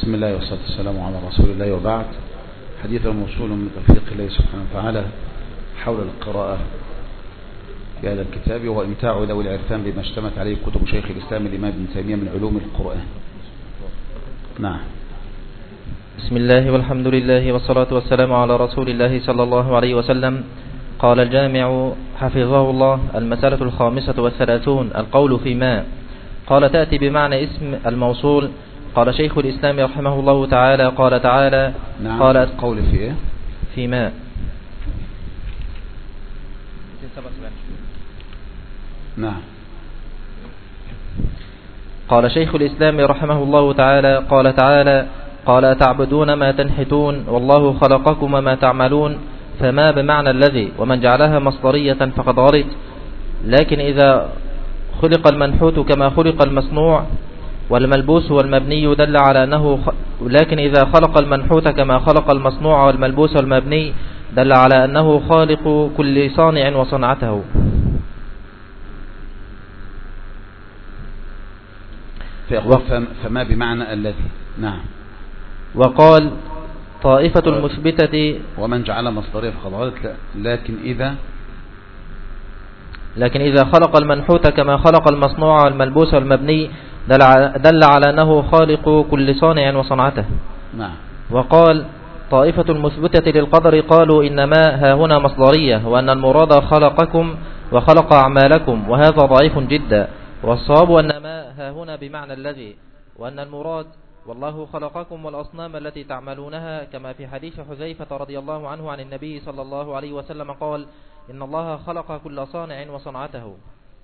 بسم الله والصلاة والسلام على رسول الله، وبعد. حديث موصول من توفيق الله سبحانه وتعالى حول القراءة في هذا الكتاب، وإمتاع ذوي العرفان بما اشتمت عليه كتب شيخ الإسلام الإمام ابن تيمية من علوم القرآن. نعم. بسم الله والحمد لله والصلاة والسلام على رسول الله صلى الله عليه وسلم. قال الجامع حفظه الله: المسألة 35 القول فيما. قال: تأتي بمعنى اسم الموصول. قال شيخ الإسلام رحمه الله تعالى: قال تعالى: نعم. قال القول في إيه؟ فيما. نعم. قال شيخ الإسلام رحمه الله تعالى: قال تعالى: قال: تعبدون ما تنحتون والله خلقكم وما تعملون. فما بمعنى الذي، ومن جعلها مصدرية فقد غلط. لكن إذا خلق المنحوت كما خلق المصنوع والملبوس والمبني دل على أنه لكن إذا خلق المنحوت كما خلق المصنوع والملبوس والمبني دل على أنه خالق كل صانع وصنعته. فما بمعنى الذي. نعم. وقال: طائفة المثبتة ومن جعل مصدرية فقد غلط. لكن إذا خلق المنحوت كما خلق المصنوع والملبوس والمبني دل على أنه خالق كل صانع وصنعته. نعم. وقال: طائفة المثبتة للقدر قالوا إنما ها هنا مصدرية، وأن المراد خلقكم وخلق أعمالكم، وهذا ضعيف جدا. والصواب أن ما ها هنا بمعنى الذي، وأن المراد والله خلقكم والأصنام التي تعملونها، كما في حديث حذيفة رضي الله عنه عن النبي صلى الله عليه وسلم قال: إن الله خلق كل صانع وصنعته.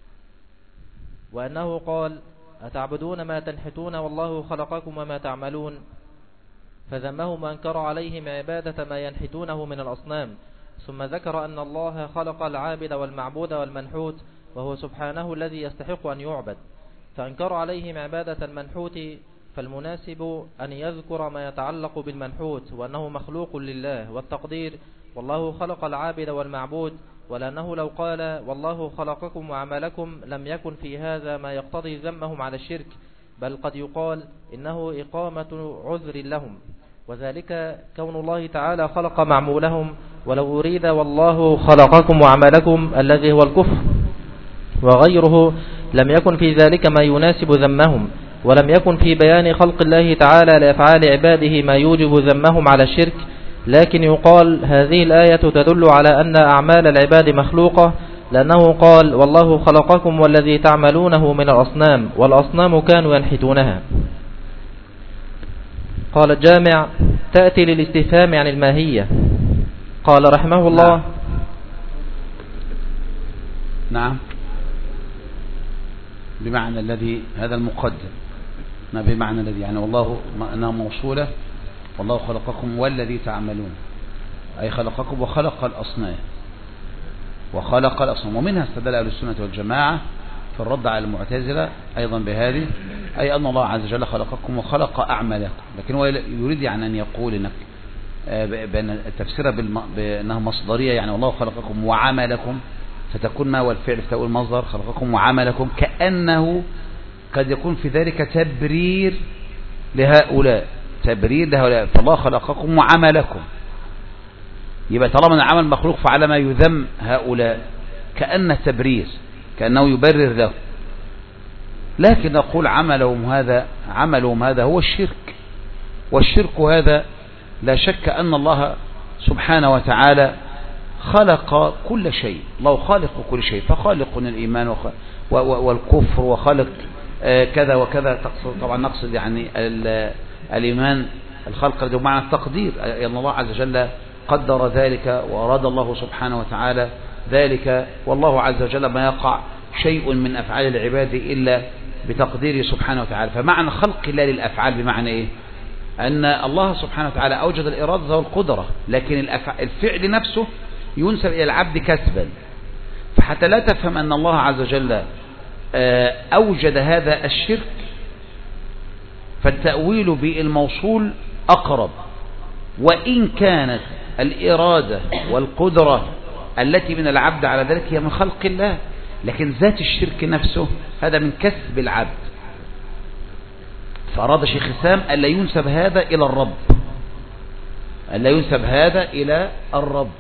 وأنه قال: أتعبدون ما تنحتون والله خلقكم وما تعملون. فذمهم وأنكر عليهم عبادة ما ينحتونه من الأصنام، ثم ذكر أن الله خلق العابد والمعبود والمنحوت، وهو سبحانه الذي يستحق أن يعبد. فأنكر عليهم عبادة المنحوت، فالمناسب أن يذكر ما يتعلق بالمنحوت، وأنه مخلوق لله، والتقدير والله خلق العابد والمعبود، ولأنه لو قال والله خلقكم وعملكم لم يكن في هذا ما يقتضي ذمهم على الشرك، بل قد يقال إنه إقامة عذر لهم، وذلك كون الله تعالى خلق معمولهم، ولو أريد والله خلقكم وعملكم الذي هو الكفر وغيره لم يكن في ذلك ما يناسب ذمهم، ولم يكن في بيان خلق الله تعالى لأفعال عباده ما يوجب ذمهم على الشرك. لكن يقال هذه الآية تدل على أن أعمال العباد مخلوقة، لأنه قال والله خلقكم والذي تعملونه من الأصنام، والأصنام كانوا ينحتونها. قال الجامع: تأتي للاستفهام عن الماهية. قال رحمه الله: نعم. بمعنى الذي، هذا المقدم. ما بمعنى الذي يعني والله أنها موصولة، والله خلقكم والذي تعملون، أي خلقكم وخلق الأصنام. ومنها استدل أهل السنة والجماعة في الرد على المعتزلة أيضا بهذه، أي أن الله عز وجل خلقكم وخلق أعمالكم. لكن هو يريد يعني أن يقول إنك بأن التفسير بأنها مصدرية، يعني والله خلقكم وعملكم، فتكون ما والفعل فتقول مصدر خلقكم وعملكم، كأنه قد يكون في ذلك تبرير لهؤلاء، فالله خلقكم وعملكم، يبقى طالما ان العمل مخلوق فعلى ما يذم هؤلاء، كأن تبرير، كأنه يبرر له. لكن نقول عملهم هذا هو الشرك، والشرك هذا لا شك أن الله سبحانه وتعالى خلق كل شيء، الله خالق كل شيء، فخالق الإيمان والكفر، وخالق كذا وكذا. طبعا نقصد يعني الإيمان الخلق بمعنى التقدير، أن الله عز وجل قدر ذلك، وأراد الله سبحانه وتعالى ذلك، والله عز وجل ما يقع شيء من أفعال العباد إلا بتقديره سبحانه وتعالى. فمعنى خلق الله للأفعال بمعنى إيه؟ أن الله سبحانه وتعالى أوجد الإرادة والقدرة، لكن الفعل نفسه ينسب إلى العبد كسبا. فحتى لا تفهم أن الله عز وجل أوجد هذا الشرك، فالتأويل بالموصول أقرب، وإن كانت الإرادة والقدرة التي من العبد على ذلك هي من خلق الله، لكن ذات الشرك نفسه هذا من كسب العبد. فأراد شيخ الإسلام ألا ينسب هذا إلى الرب، ألا ينسب هذا إلى الرب،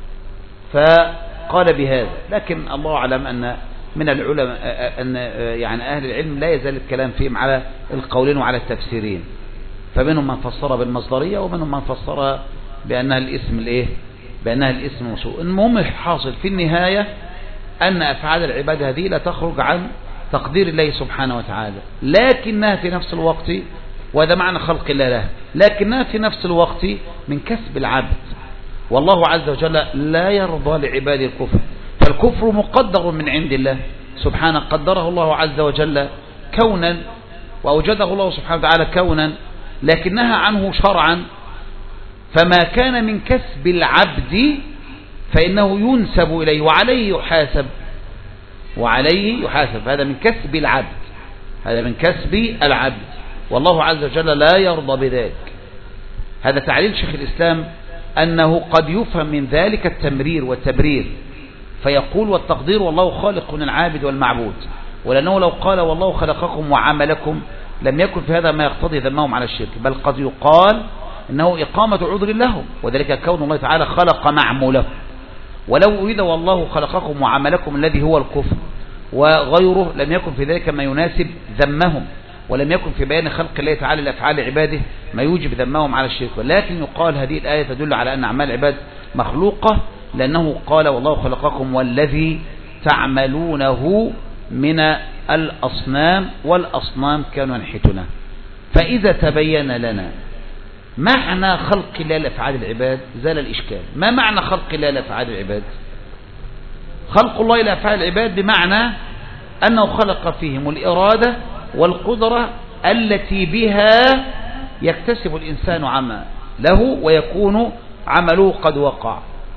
فقال بهذا. لكن الله أعلم أن من العلماء أن يعني أهل العلم لا يزال الكلام فيهم على القولين وعلى التفسيرين، فمنهم من فسر بالمصدرية ومنهم من فسر بأنها الاسم الإيه، بأنها الاسم موصول. المهم الحاصل في النهاية أن أفعال العباد هذه لا تخرج عن تقدير الله سبحانه وتعالى، لكنها في نفس الوقت، وهذا معنى خلق الله له، لكنها في نفس الوقت من كسب العبد، والله عز وجل لا يرضى لعباده الكفر، فالكفر مقدر من عند الله سبحانه، قدره الله عز وجل كونا وأوجده الله سبحانه وتعالى كونا، لكنها عنه شرعا، فما كان من كسب العبد فإنه ينسب إليه وعليه يحاسب، وعليه يحاسب. هذا من كسب العبد، هذا من كسب العبد، والله عز وجل لا يرضى بذلك. هذا تعليل شيخ الإسلام أنه قد يفهم من ذلك التمرير والتبرير، فيقول والتقدير والله خالق العابد والمعبود، ولأنه لو قال والله خلقكم وعملكم لم يكن في هذا ما يقتضي ذمهم على الشرك، بل قد يقال إنه إقامة عذر لهم، وذلك كون الله تعالى خلق معموله. ولو أريد والله خلقكم وعملكم الذي هو الكفر وغيره لم يكن في ذلك ما يناسب ذمهم، ولم يكن في بيان خلق الله تعالى لأفعال عباده ما يوجب ذمهم على الشرك. ولكن يقال هذه الآية تدل على أن أعمال العباد مخلوقة، لأنه قال والله خلقكم والذي تعملونه من الأصنام، والأصنام كانوا ينحتونه. فإذا تبين لنا معنى خلق الله لأفعال العباد زال الإشكال. ما معنى خلق الله لأفعال العباد؟ خلق الله لأفعال العباد بمعنى أنه خلق فيهم الإرادة والقدرة التي بها يكتسب الإنسان عمله ويكون عمله قد وقع.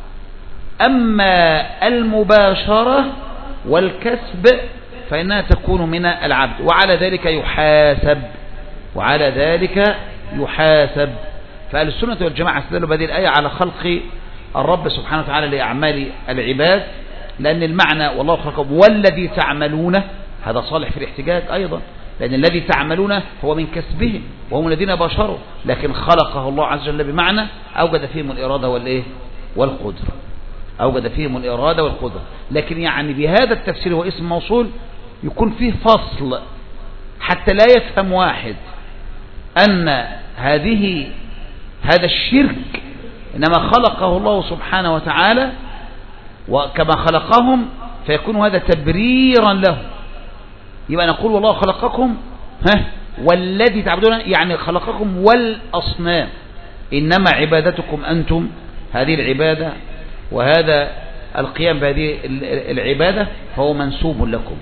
أما المباشرة والكسب فإنها تكون من العبد، وعلى ذلك يحاسب، وعلى ذلك يحاسب. فأهل السنة والجماعة استدلوا بهذه الآية على خلق الرب سبحانه وتعالى لأعمال العباد، لأن المعنى والله خلقكم والذي تعملونه هذا صالح في الاحتجاج أيضا، لأن الذي تعملونه هو من كسبهم وهم الذين بشروا، لكن خلقه الله عز وجل بمعنى أوجد فيهم الإرادة والإيه والقدرة، أوجد فيهم الإرادة والقدرة. لكن يعني بهذا التفسير هو اسم موصول يكون فيه فصل حتى لا يفهم واحد أن هذا الشرك إنما خلقه الله سبحانه وتعالى وكما خلقهم، فيكون هذا تبريرا له. يبقى نقول والله خلقكم والذي تعبدون، يعني خلقكم والأصنام، إنما عبادتكم أنتم هذه العبادة وهذا القيام بهذه العبادة فهو منسوب لكم.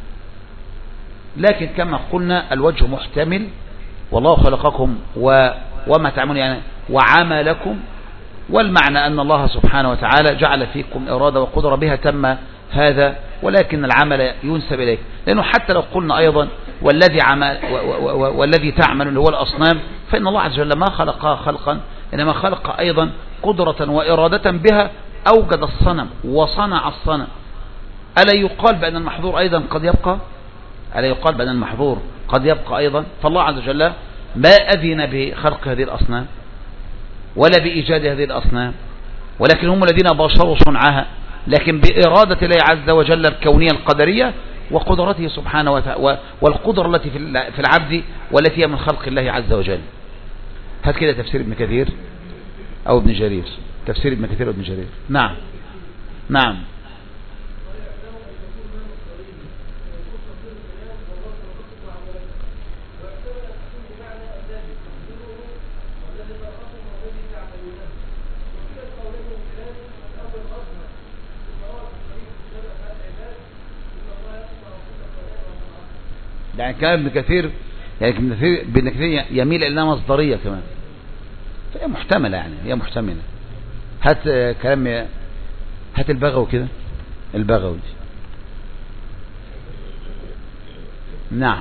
لكن كما قلنا الوجه محتمل، والله خلقكم وما تعملون يعني وعملكم، والمعنى أن الله سبحانه وتعالى جعل فيكم إرادة وقدرة بها تم هذا، ولكن العمل ينسب إليك، لأنه حتى لو قلنا أيضا والذي تعمل اللي هو الأصنام، فإن الله عز وجل ما خلقها خلقا، إنما خلق أيضا قدرة وإرادة بها أوجد الصنم وصنع الصنم. ألا يقال بأن المحظور أيضا قد يبقى؟ ألا يقال بأن المحظور قد يبقى أيضا؟ فالله عز وجل ما أذن بخلق هذه الأصنام ولا بإيجاد هذه الأصنام، ولكن هم الذين باشروا صنعها، لكن بإرادة الله عز وجل الكونية القدرية وقدرته سبحانه وتعالى، والقدرة التي في العبد والتي هي من خلق الله عز وجل. هات كده تفسير ابن كثير أو ابن جرير، تفسير ابن كثير وابن جرير. نعم نعم. يعني كلام ابن كثير، يعني ابن كثير يميل إلى مصدرية كمان، فهي محتملة، يعني هي محتملة. هات كلام، هات البغوي كده، البغوي. نعم.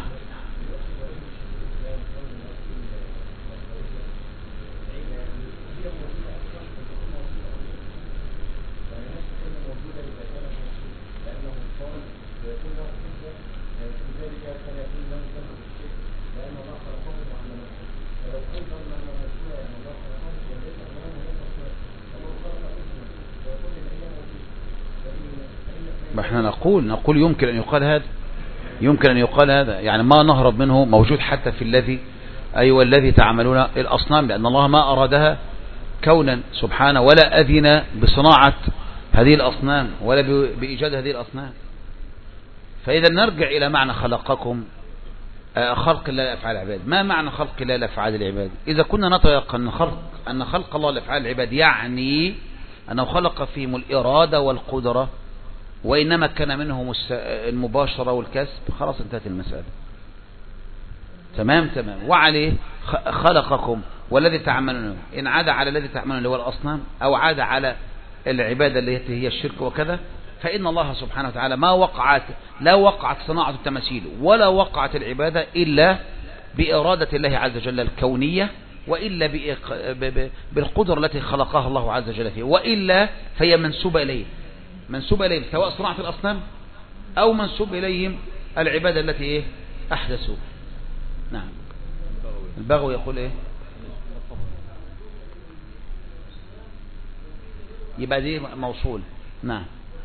ما احنا نقول يمكن أن يقال هذا، يمكن أن يقال هذا، يعني ما نهرب منه موجود حتى في الذي الذي تعملون الأصنام، لأن الله ما أرادها كونا سبحانه، ولا أذن بصناعة هذه الأصنام ولا بإيجاد هذه الأصنام. فإذا نرجع إلى معنى خلقكم، خلق الله لأفعال العباد. ما معنى خلق الله لأفعال العباد؟ إذا كنا نتيقن أن خلق الله لأفعال العباد يعني أنه خلق فيهم الإرادة والقدرة، وإنما كان منهم المباشرة والكسب، خلاص انتهت المسألة. تمام. وعليه خلقكم والذي تعملون، إن عاد على الذي تعملون اللي هو الأصنام، أو عاد على العبادة التي هي الشرك وكذا، فإن الله سبحانه وتعالى لا وقعت صناعة التماثيل ولا وقعت العبادة إلا بإرادة الله عز وجل الكونية، وإلا بالقدرة التي خلقها الله عز وجل فيه، وإلا فهي منسوبة إليهم سواء صناعة الأصنام أو منسوب إليهم العبادة التي أحدثوا. نعم. البغوي يقول إيه؟ يبقى دي موصول. نعم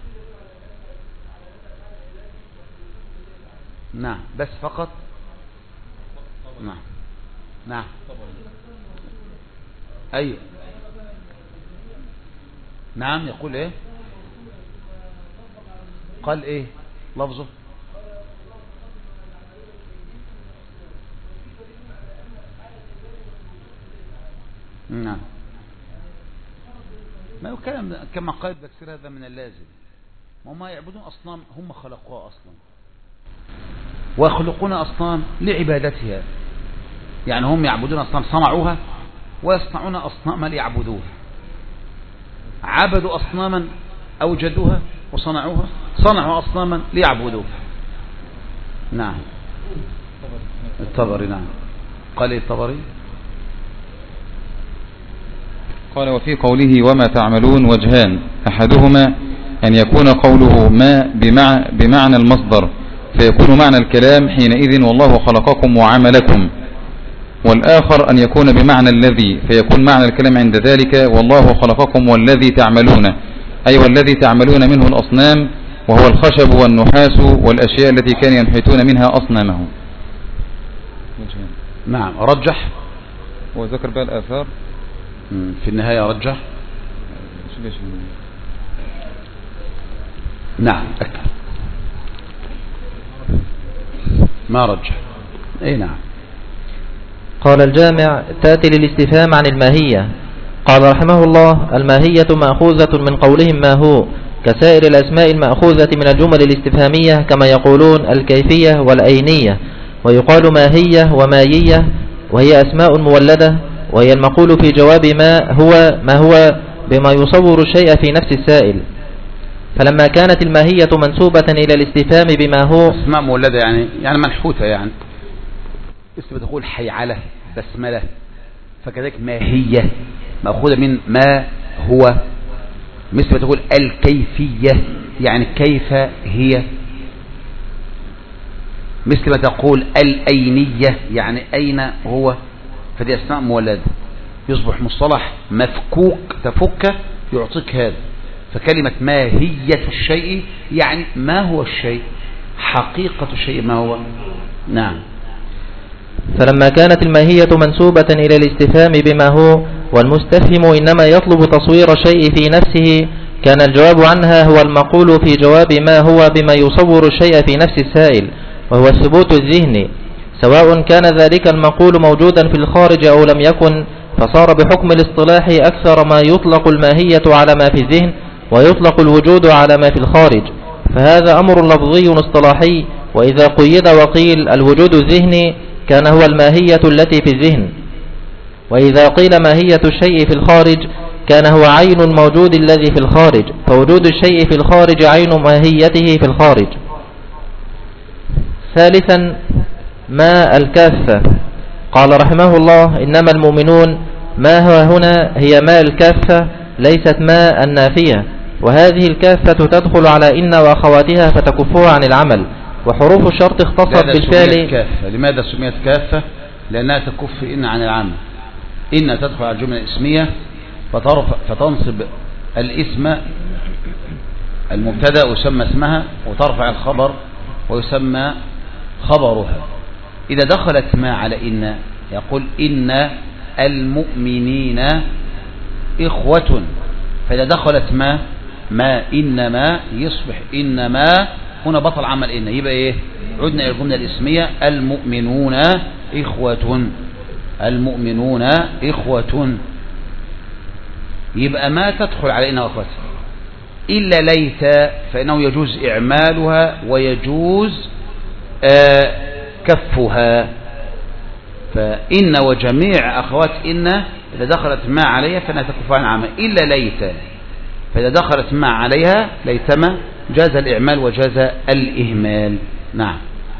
بس فقط. نعم أيوه. نعم يقول إيه؟ قال إيه لفظه؟ نعم. ما هو كلام كما قال بكثير هذا من اللازم. وما يعبدون أصنام هم خلقوها أصلا، ويخلقون أصنام لعبادتها، يعني هم يعبدون أصنام صنعوها ويصنعون أصناما ليعبدوها. عبدوا أصناما أوجدوها وصنعوها، صنعوا أصناما ليعبدوها. نعم. الطبري. نعم قال الطبري قال وفي قوله وما تعملون وجهان، أحدهما أن يكون قوله ما بمعنى المصدر فيكون معنى الكلام حينئذ والله خلقكم وعملكم، والآخر أن يكون بمعنى الذي فيكون معنى الكلام عند ذلك والله خلقكم والذي تعملون، أي والذي تعملون منه الأصنام، وهو الخشب والنحاس والأشياء التي كانوا ينحتون منها أصنامهم. نعم رجح وذكر بقى الآثار في النهاية رجح. نعم أكثر ما رجح. اي نعم. قال الجامع تأتي للاستفهام عن الماهية. قال رحمه الله الماهية مأخوذة من قولهم ما هو، كسائر الأسماء المأخوذة من الجمل الاستفهامية، كما يقولون الكيفية والأينية، ويقال ماهية ومايية، وهي أسماء مولدة، وهي المقول في جواب ما هو بما يصور الشيء في نفس السائل. فلما كانت الماهية منسوبة إلى الاستفهام بما هو أسماء مولدة يعني منحوتة، يعني اسم بتقول حيعلة بسملة، فكذلك ماهية مأخوذة من ما هو، مثل بتقول الكيفية يعني كيف هي، مثل ما تقول الأينية يعني أين هو، فدي أسماء مولدة. يصبح مصطلح مفكوك تفك يعطيك هذا. فكلمة ماهية الشيء يعني ما هو الشيء، حقيقة الشيء ما هو. نعم. فلما كانت الماهية منسوبة إلى الاستفهام بما هو، والمستفهم إنما يطلب تصوير الشيء في نفسه، كان الجواب عنها هو المقول في جواب ما هو بما يصور الشيء في نفس السائل، وهو الثبوت الذهني، سواء كان ذلك المقول موجودا في الخارج أو لم يكن، فصار بحكم الاصطلاح أكثر ما يطلق الماهية على ما في الذهن، ويطلق الوجود على ما في الخارج، فهذا أمر لفظي اصطلاحي. وإذا قيد وقيل الوجود الذهني كان هو الماهية التي في الذهن، وإذا قيل ماهية الشيء في الخارج كان هو عين الموجود الذي في الخارج، فوجود الشيء في الخارج عين ماهيته في الخارج. ثالثا ما الكافة. قال رحمه الله إنما المؤمنون، ما هو هنا هي ما الكافة ليست ما النافية، وهذه الكافة تدخل على إن وأخواتها فتكفها عن العمل، وحروف الشرط اختصت بالفعل. كافة. لماذا سميت كافة؟ لأنها تكف إن عن العمل. إن تدخل على الجملة الاسمية فتنصب الاسم المبتدا يسمى اسمها وترفع الخبر ويسمى خبرها. إذا دخلت ما على إن يقول إن المؤمنين إخوة، فإذا دخلت ما إنما يصبح إنما هنا بطل عمل إن، يبقى إيه؟ عدنا إلى الجملة الاسمية المؤمنون إخوة، المؤمنون إخوة، يبقى ما تدخل على إن وأخوته إلا ليت فإنه يجوز إعمالها ويجوز كفها. فإن وجميع أخوات إن إذا دخلت ما عليها فإنها تكف عن عمل إلا ليت، فإذا دخلت ما عليها ليتما جاز الإعمال وجاز الإهمال. نعم.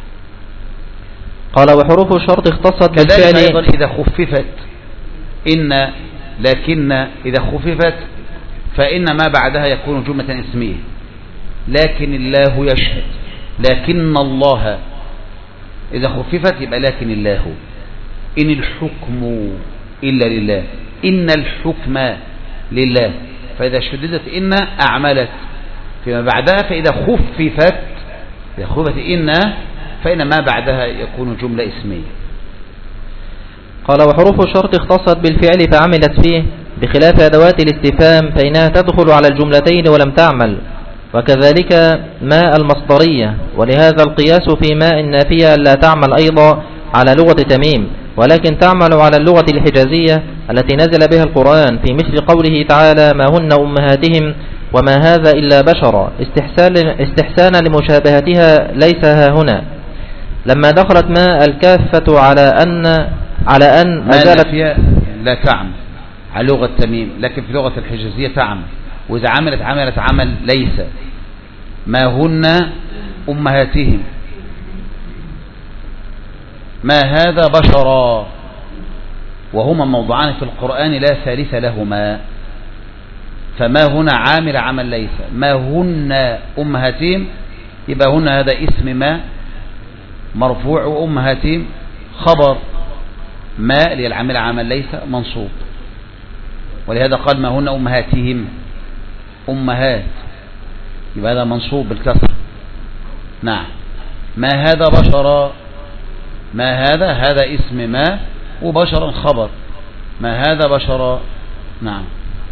قال وحروف الشرط اختصت بالفعل أيضا إذا خففت إن، لكن إذا خففت فإن ما بعدها يكون جملة اسمية، لكن الله يشهد، لكن الله إذا خففت يبقى لكن الله، إن الحكم إلا لله، إن الحكم لله، فإذا شددت إن أعملت فيما بعدها، فإذا خففت إن فإن ما بعدها يكون جملة اسمية. قال وحروف الشرط اختصت بالفعل فعملت فيه، بخلاف أدوات الاستفهام فإنها تدخل على الجملتين ولم تعمل، وكذلك ما المصدرية، ولهذا القياس في ماء النافية لا تعمل أيضا على لغة تميم، ولكن تعمل على اللغة الحجازية التي نزل بها القرآن، في مثل قوله تعالى ما هن أمهاتهم وما هذا إلا بشرا، استحسانا لمشابهتها ليس ها هنا. لما دخلت ما الكافة على أن أزالت لا تعمل على لغة تميم، لكن في لغة الحجازية تعمل، وإذا عملت عمل ليس. ما هن أمهاتهم ما هذا بشرا، وهما موضوعان في القرآن لا ثالث لهما، فما هنا عمل ليس، ما هن أمهاتهم يبقى هنا هذا اسم ما مرفوع، وأمهاتهم خبر ما اللي العامل عمل ليس منصوب، ولهذا قال ما هن أمهاتهم، أمهات يبقى هذا منصوب بالكسر. نعم. ما هذا بشرا، ما هذا اسم ما، وبشرا خبر، ما هذا بشرا. نعم.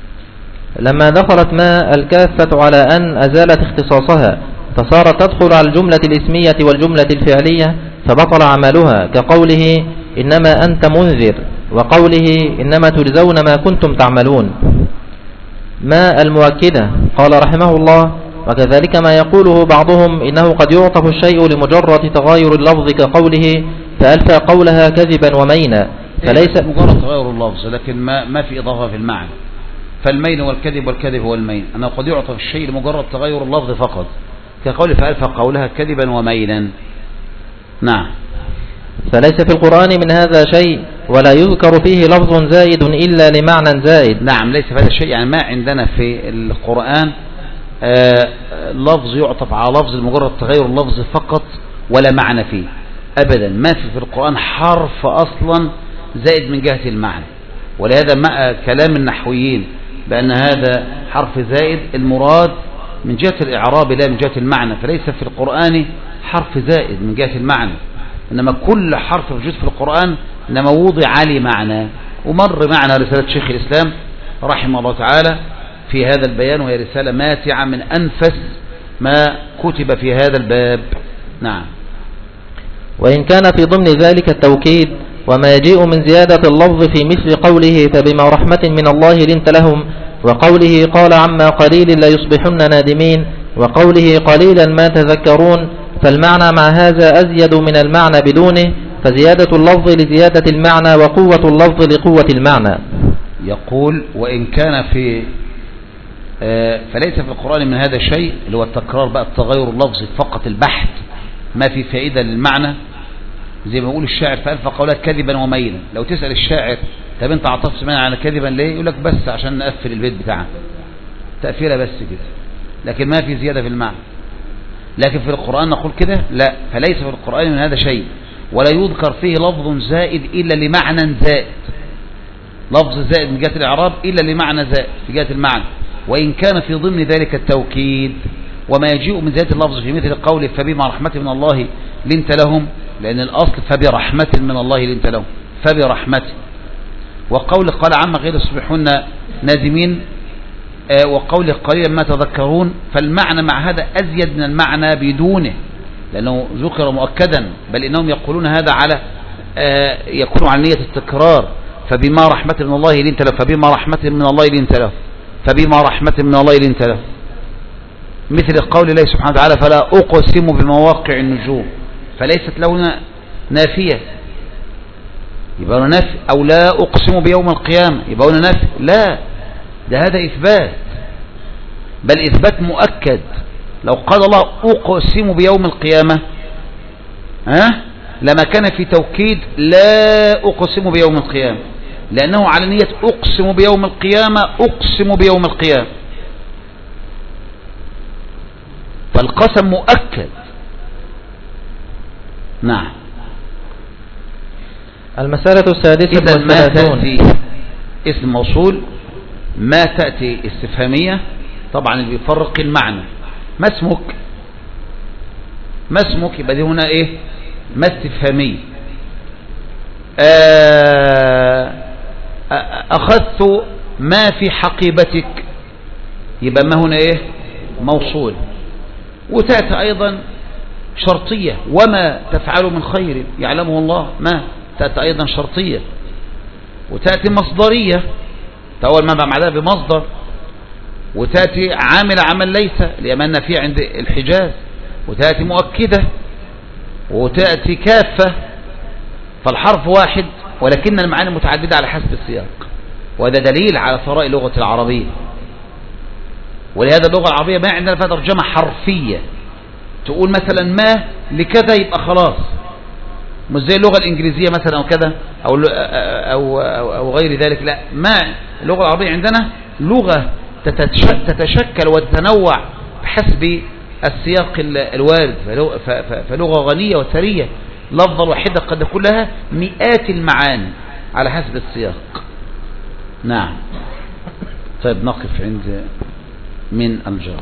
لما دخلت ما الكافة على أن أزالت اختصاصها، فصارت تدخل على الجملة الاسمية والجملة الفعلية، فبطل عملها، كقوله إنما أنت منذر، وقوله إنما تجزون ما كنتم تعملون. ما المؤكدة، قال رحمه الله وكذلك ما يقوله بعضهم إنه قد يعطف الشيء لمجرد تغاير اللفظ، كقوله فألفى قولها كذبا ومينا، فليس مجرد تغير اللفظ، لكن ما في إضافة في المعنى. فالمين والكذب والكذب هو المين، أنه قد يعطف الشيء لمجرد تغير اللفظ فقط، كقول فألفى قولها كذبا ومينا. نعم. فليس في القرآن من هذا شيء، ولا يذكر فيه لفظ زائد إلا لمعنى زائد. نعم، ليس في هذا الشيء، يعني ما عندنا في القرآن لفظ يعطف على لفظ لمجرد تغير اللفظ فقط ولا معنى فيه أبدا. ما في القرآن حرف أصلا زائد من جهة المعنى، ولهذا ما كلام النحويين بأن هذا حرف زائد المراد من جهة الإعراب لا من جهة المعنى، فليس في القرآن حرف زائد من جهة المعنى، إنما كل حرف موجود في القرآن إنما وضع لي معنى. ومر معنا رسالة شيخ الإسلام رحمه الله تعالى في هذا البيان، وهي رسالة ماتعة من أنفس ما كتب في هذا الباب. نعم. وإن كان في ضمن ذلك التوكيد وما يجيء من زيادة اللفظ في مثل قوله فبما رحمة من الله لنت لهم، وقوله قال عما قليل لا يصبحن نادمين، وقوله قليلا ما تذكرون، فالمعنى مع هذا أزيد من المعنى بدونه، فزيادة اللفظ لزيادة المعنى وقوة اللفظ لقوة المعنى. يقول وإن كان في فليس في القرآن من هذا شيء، اللي هو التكرار بقى، التغير اللفظي فقط البحث، ما في فائدة للمعنى، زي ما يقول الشاعر فألفى قولها كذبا ومينا. لو تسأل الشاعر طب انت عطفت معنى على كذبا ليه، يقول لك بس عشان نقفل البيت بتاعنا، تقفيلها بس كده، لكن ما في زيادة في المعنى. لكن في القرآن نقول كده لا، فليس في القرآن من هذا شيء، ولا يذكر فيه لفظ زائد إلا لمعنى زائد، لفظ زائد من جهة الإعراب إلا لمعنى زائد في جهة المعنى. وإن كان في ضمن ذلك التوكيد، وما يجيء من زيادة اللفظ في مثل قوله فبما رحمة من الله لنت لهم، لأن الأصل فبرحمة من الله لنت لهم، فبرحمة. وقول قال عما غير يصبحون نادمين، وقول قليلا ما تذكرون، فالمعنى مع هذا أزيد من المعنى بدونه، لأنه ذكر مؤكدا، بل إنهم يقولون هذا على يكون عن نية التكرار. فبما رحمة من الله لنت له، فبما رحمة من الله لنت له، فبما رحمة من الله لنت له، مثل قول الله سبحانه وتعالى فلا أقسم بمواقع النجوم، فليست لنا نافية يبقى نفي، أو لا أقسم بيوم القيامة يبقى نفي، لا، ده هذا إثبات، بل إثبات مؤكد. لو قال الله أقسم بيوم القيامة لما كان في توكيد لا أقسم بيوم القيامة، لأنه على نية أقسم بيوم القيامة، أقسم بيوم القيامة، فالقسم مؤكد. نعم. المسألة السادسة إذا ما تأتي اسم موصول، ما تأتي استفهامية، طبعا اللي بيفرق المعنى. ما اسمك؟ ما اسمك يبقى دي هنا ايه؟ ما استفهامية. أخذت ما في حقيبتك يبقى ما هنا ايه؟ موصول. وتأتي أيضا شرطية، وما تفعل من خير يعلمه الله، ما تأتي أيضا شرطية. وتأتي مصدرية، تأول ما بعدها بمصدر. وتأتي عامل عمل ليس لأماننا فيه عند الحجاز. وتأتي مؤكدة، وتأتي كافة. فالحرف واحد ولكن المعاني متعددة على حسب السياق، وهذا دليل على ثراء اللغة العربية. ولهذا اللغة العربية ما عندنا فيها ترجمة حرفية تقول مثلا ما لكذا يبقى خلاص، مش زي اللغة الإنجليزية مثلا أو كذا أو غير ذلك. لا، ما اللغة العربية عندنا لغة تتشكل وتتنوع بحسب السياق الوارد، فلغة غنية وثرية، لفظة الواحدة قد يكون لها مئات المعاني على حسب السياق. نعم. طيب نقف عند من الجار.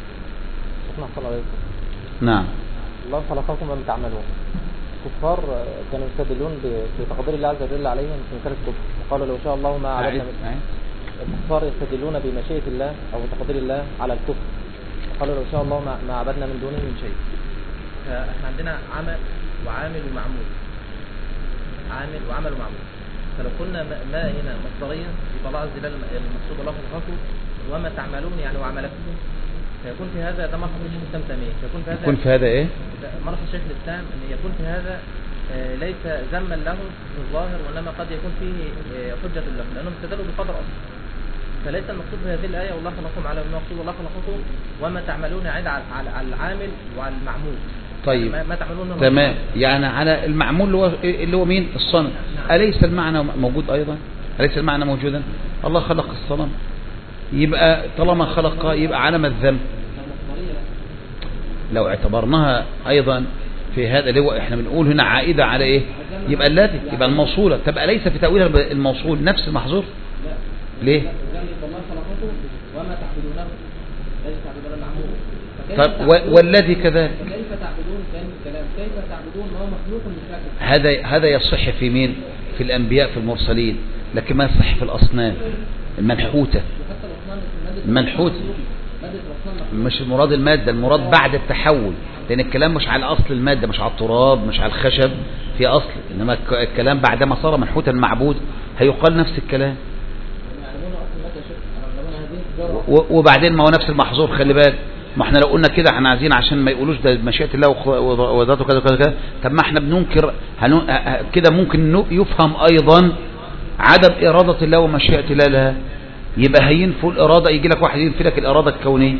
نعم. الله خلقكم وما تعملون. الكفار كانوا يستدلون بتقدير الله عز وجل عليهم في مثال الكفر، وقالوا لو شاء الله ما عبدنا الكفار يستدلون بمشيئة الله أو تقدير الله على الكفر، وقالوا لو شاء الله ما عبدنا من دونه من شيء. فاحنا عندنا عمل وعامل ومعمول، عامل وعمل ومعمول. فلو قلنا ما هنا مصدريا يبقى الله عز وجل المقصود الله خلقكم وما تعملون يعني وعملكم، فيكون في هذا ده مرحب الشيخ الإسلام تيمية، يكون في هذا ايه؟ مرحب الشيخ الإسلام ان يكون في هذا ليس ذما له في الظاهر، وانما قد يكون فيه حجة له، لانهم استدلوا بقدر اصل. فليس المقصود بهذه الآية والله خلقكم على المقصود والله خلقكم وما تعملون عيد على العامل وعلى المعمول. طيب ما تعملون تمام، يعني على المعمول اللي هو مين؟ الصنم. أليس المعنى موجود أيضا؟ أليس المعنى موجودا؟ الله خلق الصنم، يبقى طالما خلق يبقى علم الذنب. لو اعتبرناها أيضا في هذا اللي هو احنا بنقول هنا عائدة على ايه؟ يبقى الذي، يبقى الموصولة، تبقى ليس في تأويل الموصول نفس المحظور. ليه؟ وما تعبدونه ليس تعبدون المعمول. طيب والذي كذلك كيف تعبدون كان الكلام كيف تعبدون ما هو مخلوق بالشكل. هذا يصح في مين؟ في الأنبياء في المرسلين، لكن ما يصح في الأصنام المنحوتة. المنحوتة مش المراد المادة، المراد بعد التحول، لأن الكلام مش على أصل المادة، مش على التراب، مش على الخشب في أصل، إنما الكلام بعدما صار منحوتا معبود هيقال نفس الكلام. وبعدين ما هو نفس المحظور، خلي بالك، ما احنا لو قلنا كده احنا عايزين عشان ما يقولوش ده مشيئة الله وذاته كذا كذا كذا، طب ما احنا بننكر كده ممكن يفهم ايضا عدم إرادة الله ومشيئة الله لها، يبقى هينفوا الإرادة، يجي لك واحد ينفي لك الإرادة الكونية،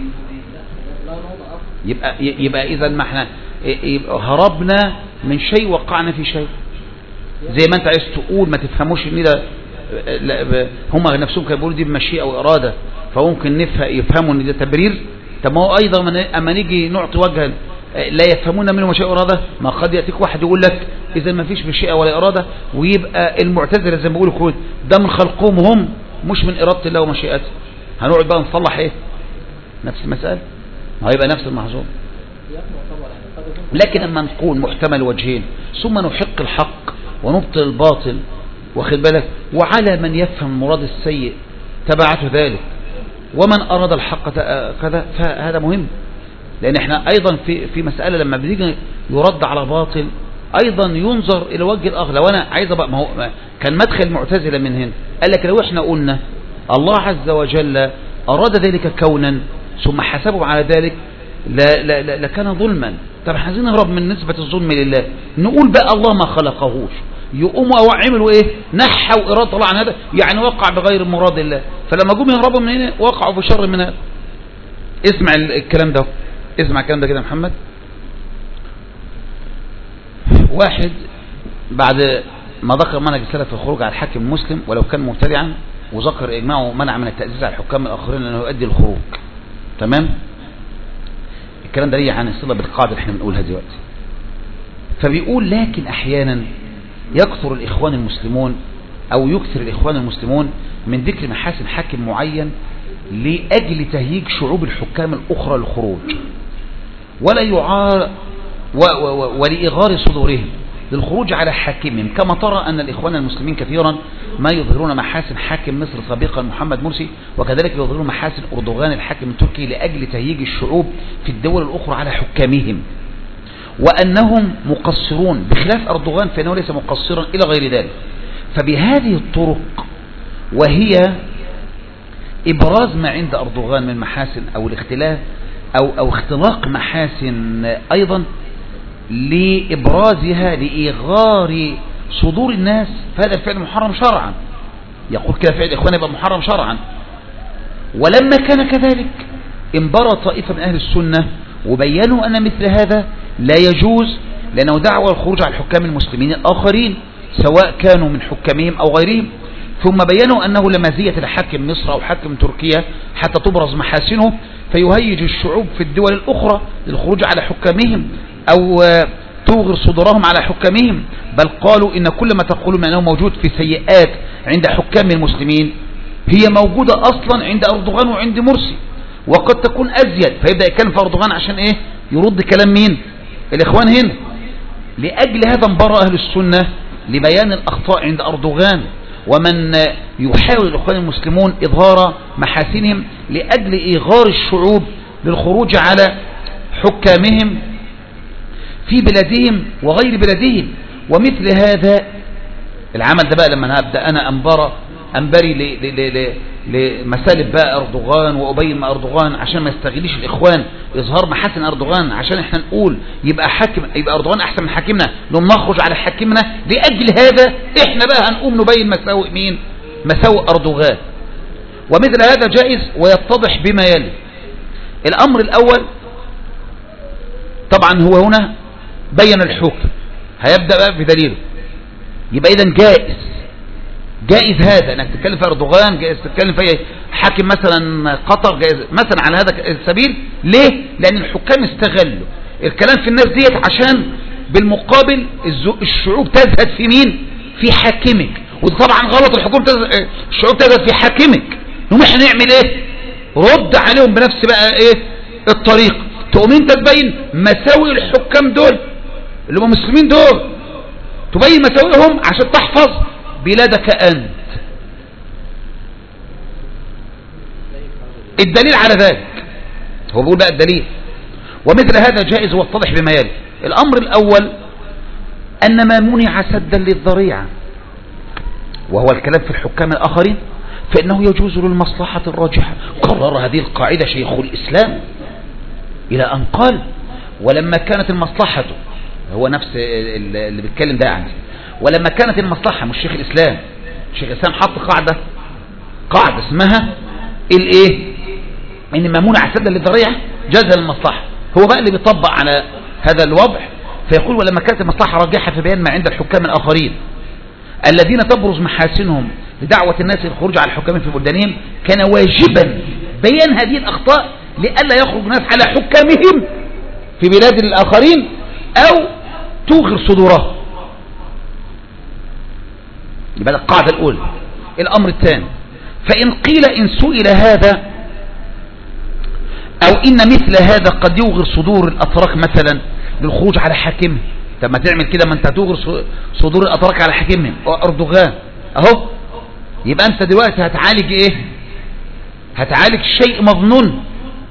يبقى إذا ما احنا هربنا من شيء وقعنا في شيء. زي ما انت عايز تقول ما تفهموش ان ده هم نفسهم كانوا بيقولوا دي بمشيئة وإرادة، فممكن يفهموا ان ده تبرير. طب ما هو ايضا اما نيجي نعطي وجها لا يفهمون منه مشيئة وإرادة، ما قد يأتيك واحد يقول لك اذا ما فيش مشيئة ولا إرادة، ويبقى المعتزلة زي ما بيقولوا كده ده من خلقهم هم مش من إرادة الله ومشيئته. هنقعد بقى نصلح ايه؟ نفس المسألة. هيبقى نفس المحظور. لكن اما نقول محتمل وجهين ثم نحق الحق ونبطل الباطل، واخد بالك، وعلى من يفهم المراد السيء تبعته ذلك، ومن أراد الحق كذا، فهذا مهم. لأن احنا أيضا في مسألة لما بيجي يرد على باطل أيضا ينظر إلى وجه الآخر. لو أنا عايز ما هو كان مدخل المعتزلة من هنا، قال لك لو احنا قلنا الله عز وجل أراد ذلك كونا ثم حسبه على ذلك لكان ظلما. طب احنا عايزين نهرب من نسبة الظلم لله، نقول بقى الله ما خلقهوش، يقوموا او عملوا ايه، نحوا إرادة الله عن هذا، يعني وقع بغير مراد الله. فلما جم يهربوا من هنا وقعوا بشر من هذا. اسمع الكلام ده، اسمع الكلام ده كده يا محمد. واحد بعد ما ذكر منهج السلف في الخروج على الحاكم المسلم ولو كان مبتدعا، وذكر اجماعه منع من التأسيس على الحكام الاخرين لانه يؤدي الخروج، تمام. الكلام ده ليه عن الصلة بالقاعدة اللي احنا بنقولها دلوقتي. فبيقول لكن احيانا يكثر الاخوان المسلمون او يكثر الاخوان المسلمون من ذكر محاسن حاكم معين لاجل تهييج شعوب الحكام الاخرى للخروج، ولا يعار ولإغار صدورهم للخروج على حاكمهم، كما ترى أن الإخوان المسلمين كثيرا ما يظهرون محاسن حاكم مصر سابقا محمد مرسي، وكذلك يظهرون محاسن أردوغان الحاكم التركي لأجل تهييج الشعوب في الدول الأخرى على حكامهم، وأنهم مقصرون بخلاف أردوغان فإنه ليس مقصرا إلى غير ذلك. فبهذه الطرق وهي إبراز ما عند أردوغان من محاسن أو الاختلاف أو اختلاق محاسن أيضا لإبرازها لإغار صدور الناس، فهذا الفعل محرم شرعا. يقول كده فعل إخوان يبقى محرم شرعا. ولما كان كذلك انبرى طائفة من أهل السنة وبينوا أن مثل هذا لا يجوز، لأنه دعوة الخروج على الحكام المسلمين الآخرين سواء كانوا من حكامهم أو غيرهم، ثم بينوا أنه لمزية لحاكم مصر أو حاكم تركيا حتى تبرز محاسنه فيهيج الشعوب في الدول الأخرى للخروج على حكامهم أو توغر صدورهم على حكامهم، بل قالوا إن كل ما تقولون أنه موجود في سيئات عند حكام المسلمين هي موجودة أصلا عند أردوغان وعند مرسي، وقد تكون أزيد. فيبدأ يتكلم في أردوغان عشان إيه؟ يرد كلام مين؟ الإخوان هنا. لأجل هذا انبرى أهل السنة لبيان الأخطاء عند أردوغان، ومن يحاول الإخوان المسلمون إظهار محاسنهم لأجل إيغار الشعوب للخروج على حكامهم في بلادهم وغير بلادهم. ومثل هذا العمل ده بقى لما هبدأ أنا أنبري لمسالب بقى أردوغان وأبين ما أردوغان عشان ما يستغليش الإخوان إظهار محاسن أردوغان عشان احنا نقول يبقى أردوغان أحسن من حاكمنا، نقوم نخرج على حاكمنا. لأجل هذا احنا بقى هنقوم نبين مساوئ مين؟ مساوئ أردوغان. ومثل هذا جائز ويتضح بما يلي. الأمر الأول طبعا هو هنا بين الحكم، هيبدأ بقى بدليله. يبقى إذن جائز هذا انك تتكلم في أردوغان، جائز تتكلم في حاكم مثلا قطر، جائز مثلا على هذا السبيل. ليه؟ لأن الحكام استغلوا الكلام في الناس ديت عشان بالمقابل الشعوب تزهد في مين؟ في حاكمك. وطبعا غلط، الشعوب تزهد في حاكمك. نقوم احنا نعمل ايه؟ رد عليهم بنفس بقى ايه الطريق. تقوم انت تبين مساوئ الحكام دول اللي هم مسلمين دول، تبين مساوئهم عشان تحفظ بلادك أنت. الدليل على ذلك هو بيقول بقى الدليل. ومثل هذا جائز واتضح بما يلي. الأمر الأول أن ما منع سدا للذريعة وهو الكلام في الحكام الآخرين فإنه يجوز للمصلحة الراجحة. قرر هذه القاعدة شيخ الإسلام إلى أن قال ولما كانت المصلحة، هو نفس اللي بيتكلم ده يعني، ولما كانت المصلحة، مش شيخ الإسلام، شيخ الإسلام حط قاعدة اسمها الايه؟ ان ما منع سدا للذريعة جاز للمصلحة. هو بقى اللي بيطبق على هذا الوضع فيقول ولما كانت المصلحة راجحة في بيان ما عند الحكام الآخرين الذين تبرز محاسنهم لدعوة الناس للخروج على الحكام في بلدانهم كان واجبا بيان هذه الأخطاء لئلا يخرج الناس على حكامهم في بلاد الآخرين أو توغر صدورهم. يبقى القاعدة الأولى. الأمر الثاني، فإن قيل إن سئل هذا أو إن مثل هذا قد يوغر صدور الأتراك مثلا للخروج على حاكمه. طب ما تعمل كده، ما أنت هتوغر صدور الأتراك على حاكمهم أردوغان أهو. يبقى أنت دلوقتي هتعالج إيه؟ هتعالج شيء مظنون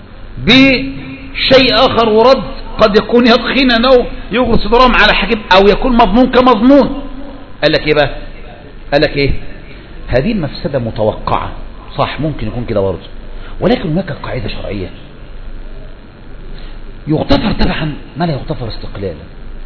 بشيء آخر ورد قد يكون يقين أنه يوغر صدورهم على حاكم أو يكون مظنون كمظنون. قال لك إيه بقى؟ قال لك إيه؟ هذه المفسدة متوقعة، صح، ممكن يكون كده برضه، ولكن هناك قاعدة شرعية يغتفر تبعا ما لا يغتفر استقلالا.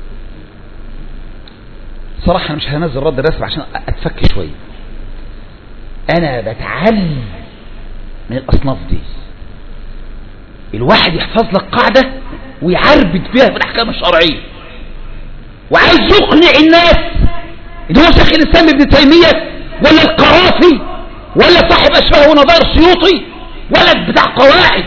صراحة أنا مش هنزل رد رسم عشان أتفك شوية. أنا بتعلم من الأصناف دي. الواحد يحفظ لك قاعدة ويعربد فيها في الأحكام الشرعية، وعايز يقنع الناس إن هو شيخ الإسلام ابن تيمية ولا القرافي ولا صاحب أشباه ونظائر السيوطي ولا بتاع قواعد.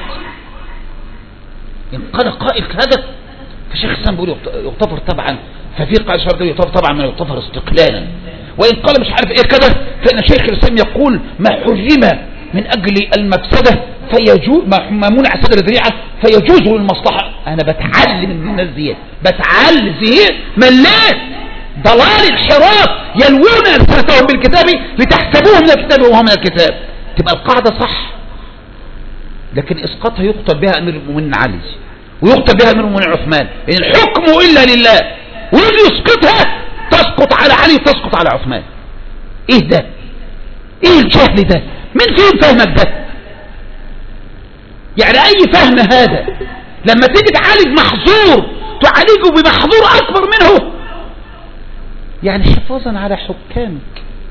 إن قال قائل هذا فشيخ الإسلام بيقول يغتفر طبعا، ففي قاعدة شرعية يغتفر طبعا ما يغتفر استقلالا. وإن قال مش عارف إيه كذا، فإن شيخ الإسلام يقول ما حرم من أجل المفسدة فيجوز، ما منع سد الذريعة فيجوز للمصلحة. أنا بتعلم من الناس دي، بتعلم فيه ملات ضلال الحراف يلوون ألسنتهم بالكتاب لتحسبوه من الكتاب وهو من الكتاب. تبقى القاعدة صح، لكن إسقاطها يقتل بها أمير المؤمنين علي ويقتل بها أمير المؤمنين عثمان، إن الحكم إلا لله، ويجي يسقطها تسقط على علي وتسقط على عثمان. إيه ده؟ إيه الجهل ده؟ من فين فهمك ده؟ يعني أي فهم هذا؟ لما تيجي تعالج محظور تعالجه بمحظور أكبر منه، يعني حفاظا على حكامك.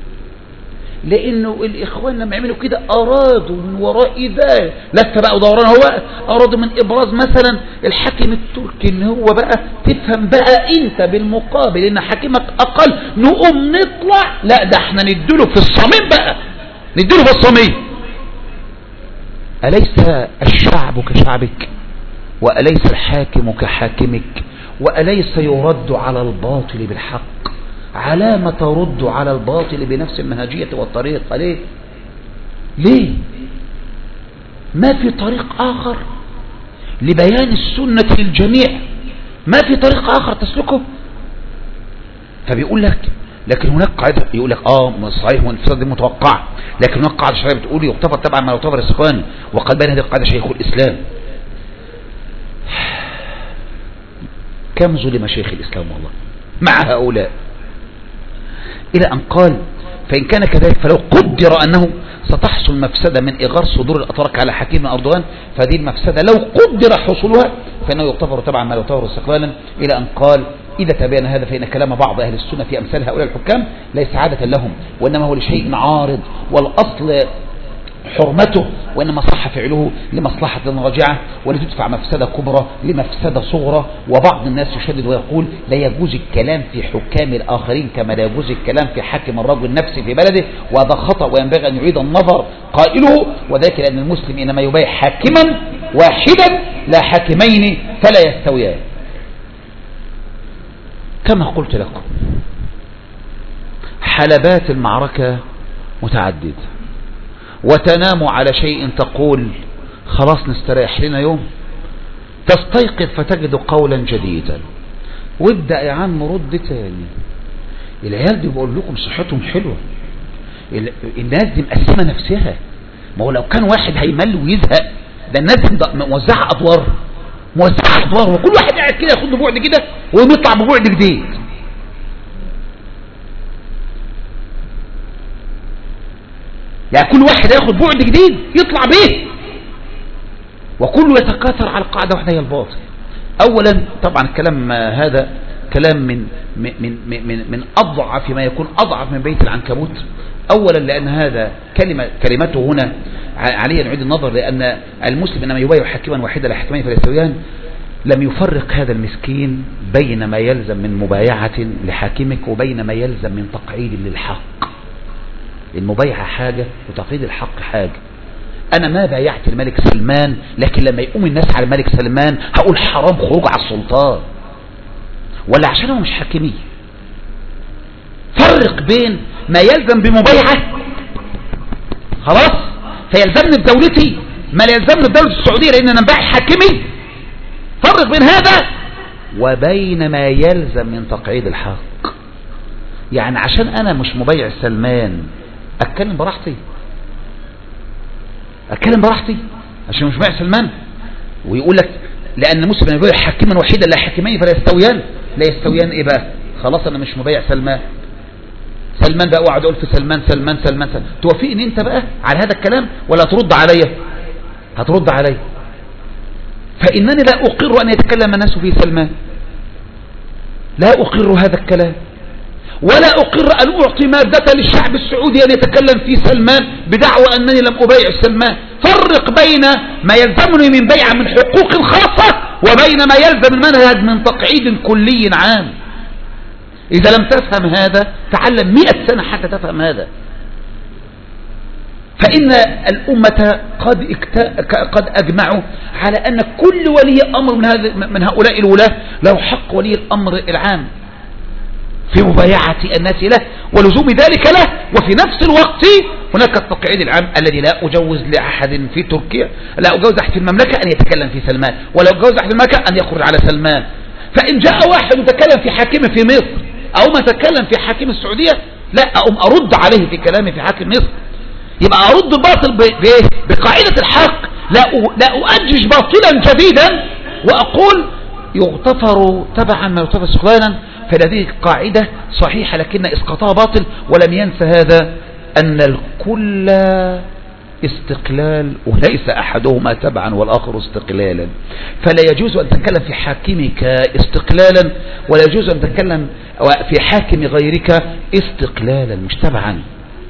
لأنه الإخوان لما يعملوا كده أرادوا من وراء ذلك لسه بقى ودوران، هو أرادوا من إبراز مثلا الحاكم التركي إن هو بقى تفهم بقى أنت بالمقابل إن حاكمك أقل، نقوم نطلع لا ده احنا نديله في الصميم بقى، نديله في الصميم. أليس الشعب كشعبك؟ وأليس الحاكم كحاكمك؟ وأليس يرد على الباطل بالحق؟ على ما ترد على الباطل بنفس المنهجية والطريقة؟ ليه؟ ليه؟ ما في طريق آخر لبيان السنة للجميع، ما في طريق آخر تسلكه. فبيقول لك لكن هناك قاعدة يقول لك صحيح والانفصال دي متوقع، لكن هناك قاعدة شرعية بتقول يغتفر طبعا ما يغتفر السخواني، وقد بين هذه القاعدة شيخ الإسلام. كم ظلم شيخ الإسلام والله مع هؤلاء، إلى أن قال فإن كان كذلك فلو قدر أنه ستحصل مفسدة من إغار صدور الأتراك على حكيم أردوغان، فهذه المفسدة لو قدر حصولها فإنه يغتفر طبعا ما يغتفر استقلالا. إلى أن قال إذا تبين هذا فإن كلام بعض أهل السنة في أمثال هؤلاء الحكام ليس عادة لهم، وإنما هو لشيء عارض، والأصل حرمته، وإنما صح فعله لمصلحة راجعة ولتدفع مفسدة كبرى لمفسدة صغرى. وبعض الناس يشدد ويقول لا يجوز الكلام في حكام الآخرين كما لا يجوز الكلام في حاكم الرجل نفسه في بلده، وهذا خطأ وينبغي أن يعيد النظر قائله، وذلك لأن المسلم إنما يبايع حاكما واحدا لا حاكمين فلا يستويان. كما قلت لكم حلبات المعركة متعددة، وتنام على شيء تقول خلاص نستريح لنا يوم، تستيقظ فتجد قولا جديدا، وابدأ يا عم رد تاني. العيال دي بقول لكم صحتهم حلوة، الناس دي مقسمة نفسها. ما هو لو كان واحد هيمل ويزهق، ده الناس دي موزعة أدوار، وكل واحد قاعد كده ياخد له بعد كده ويطلع ببعد جديد. يعني كل واحد ياخد بعد جديد يطلع به، وكله يتكاثر على القاعدة واحدة هي الباطل. أولا طبعا الكلام هذا كلام من أضعف ما يكون، أضعف من بيت العنكبوت. أولا لأن هذا كلمته هنا عليه نعيد النظر، لأن المسلم إنما يبايع حاكما واحدا لا حاكمين فلا يستويان. لم يفرق هذا المسكين بين ما يلزم من مبايعة لحاكمك وبين ما يلزم من تقعيد للحق. المبايعة حاجة وتقعيد الحق حاجة. أنا ما بايعت الملك سلمان، لكن لما يقوم الناس على الملك سلمان هقول حرام خروج على السلطان، ولا عشان هو مش حاكمي. فرق بين ما يلزم بمبايعة خلاص فيلزمني بدولتي ما لا يلزمني الدولة السعودية لأن أنا باعي حاكمي. فرق بين هذا وبين ما يلزم من تقعيد الحق. يعني عشان أنا مش مبايع سلمان أتكلم براحتي، عشان مش مبايع سلمان ويقول لك لأن مسلم يبايع حاكما وحيدا لا حاكمين فلا يستويان. لا يستويان إيه بقى؟ خلاص أنا مش مبايع سلمان بقى وقعد أقول في سلمان. توافقني أنت بقى على هذا الكلام ولا ترد عليا؟ هترد عليا. فإنني لا أقر أن يتكلم الناس في سلمان، لا أقر هذا الكلام، ولا أقر أن أعطي مادة للشعب السعودي أن يتكلم في سلمان بدعوى أنني لم أبايع سلمان. فرق بين ما يلزمني من بيع من حقوق خاصة وبين ما يلزم المنهج من تقعيد كلي عام. إذا لم تفهم هذا تعلم 100 سنة حتى تفهم هذا. فإن الأمة قد أجمعوا على أن كل ولي أمر من هؤلاء الولاة له حق ولي الأمر العام في مبايعة الناس له ولزوم ذلك له. وفي نفس الوقت هناك التقعيد العام الذي لا أجوز لأحد في تركيا، لا أجوز أحد في المملكة أن يتكلم في سلمان، ولا أجوز أحد في المملكة أن يخرج على سلمان. فإن جاء واحد يتكلم في حاكم في مصر أو ما تكلم في حاكم السعودية لا أرد عليه في كلامي في حاكم مصر. يبقى أرد الباطل بقاعدة الحق، لا أؤجج باطلا جديدا وأقول يغتفر تبعا ما يغتفر استقلالا. فهذه قاعدة صحيحة لكن إسقاطها باطل. ولم ينسى هذا أن الكل استقلال وليس أحدهما تبعا والآخر استقلالا. فلا يجوز أن تتكلم في حاكمك استقلالا ولا يجوز أن تتكلم في حاكم غيرك استقلالا مش تبعا.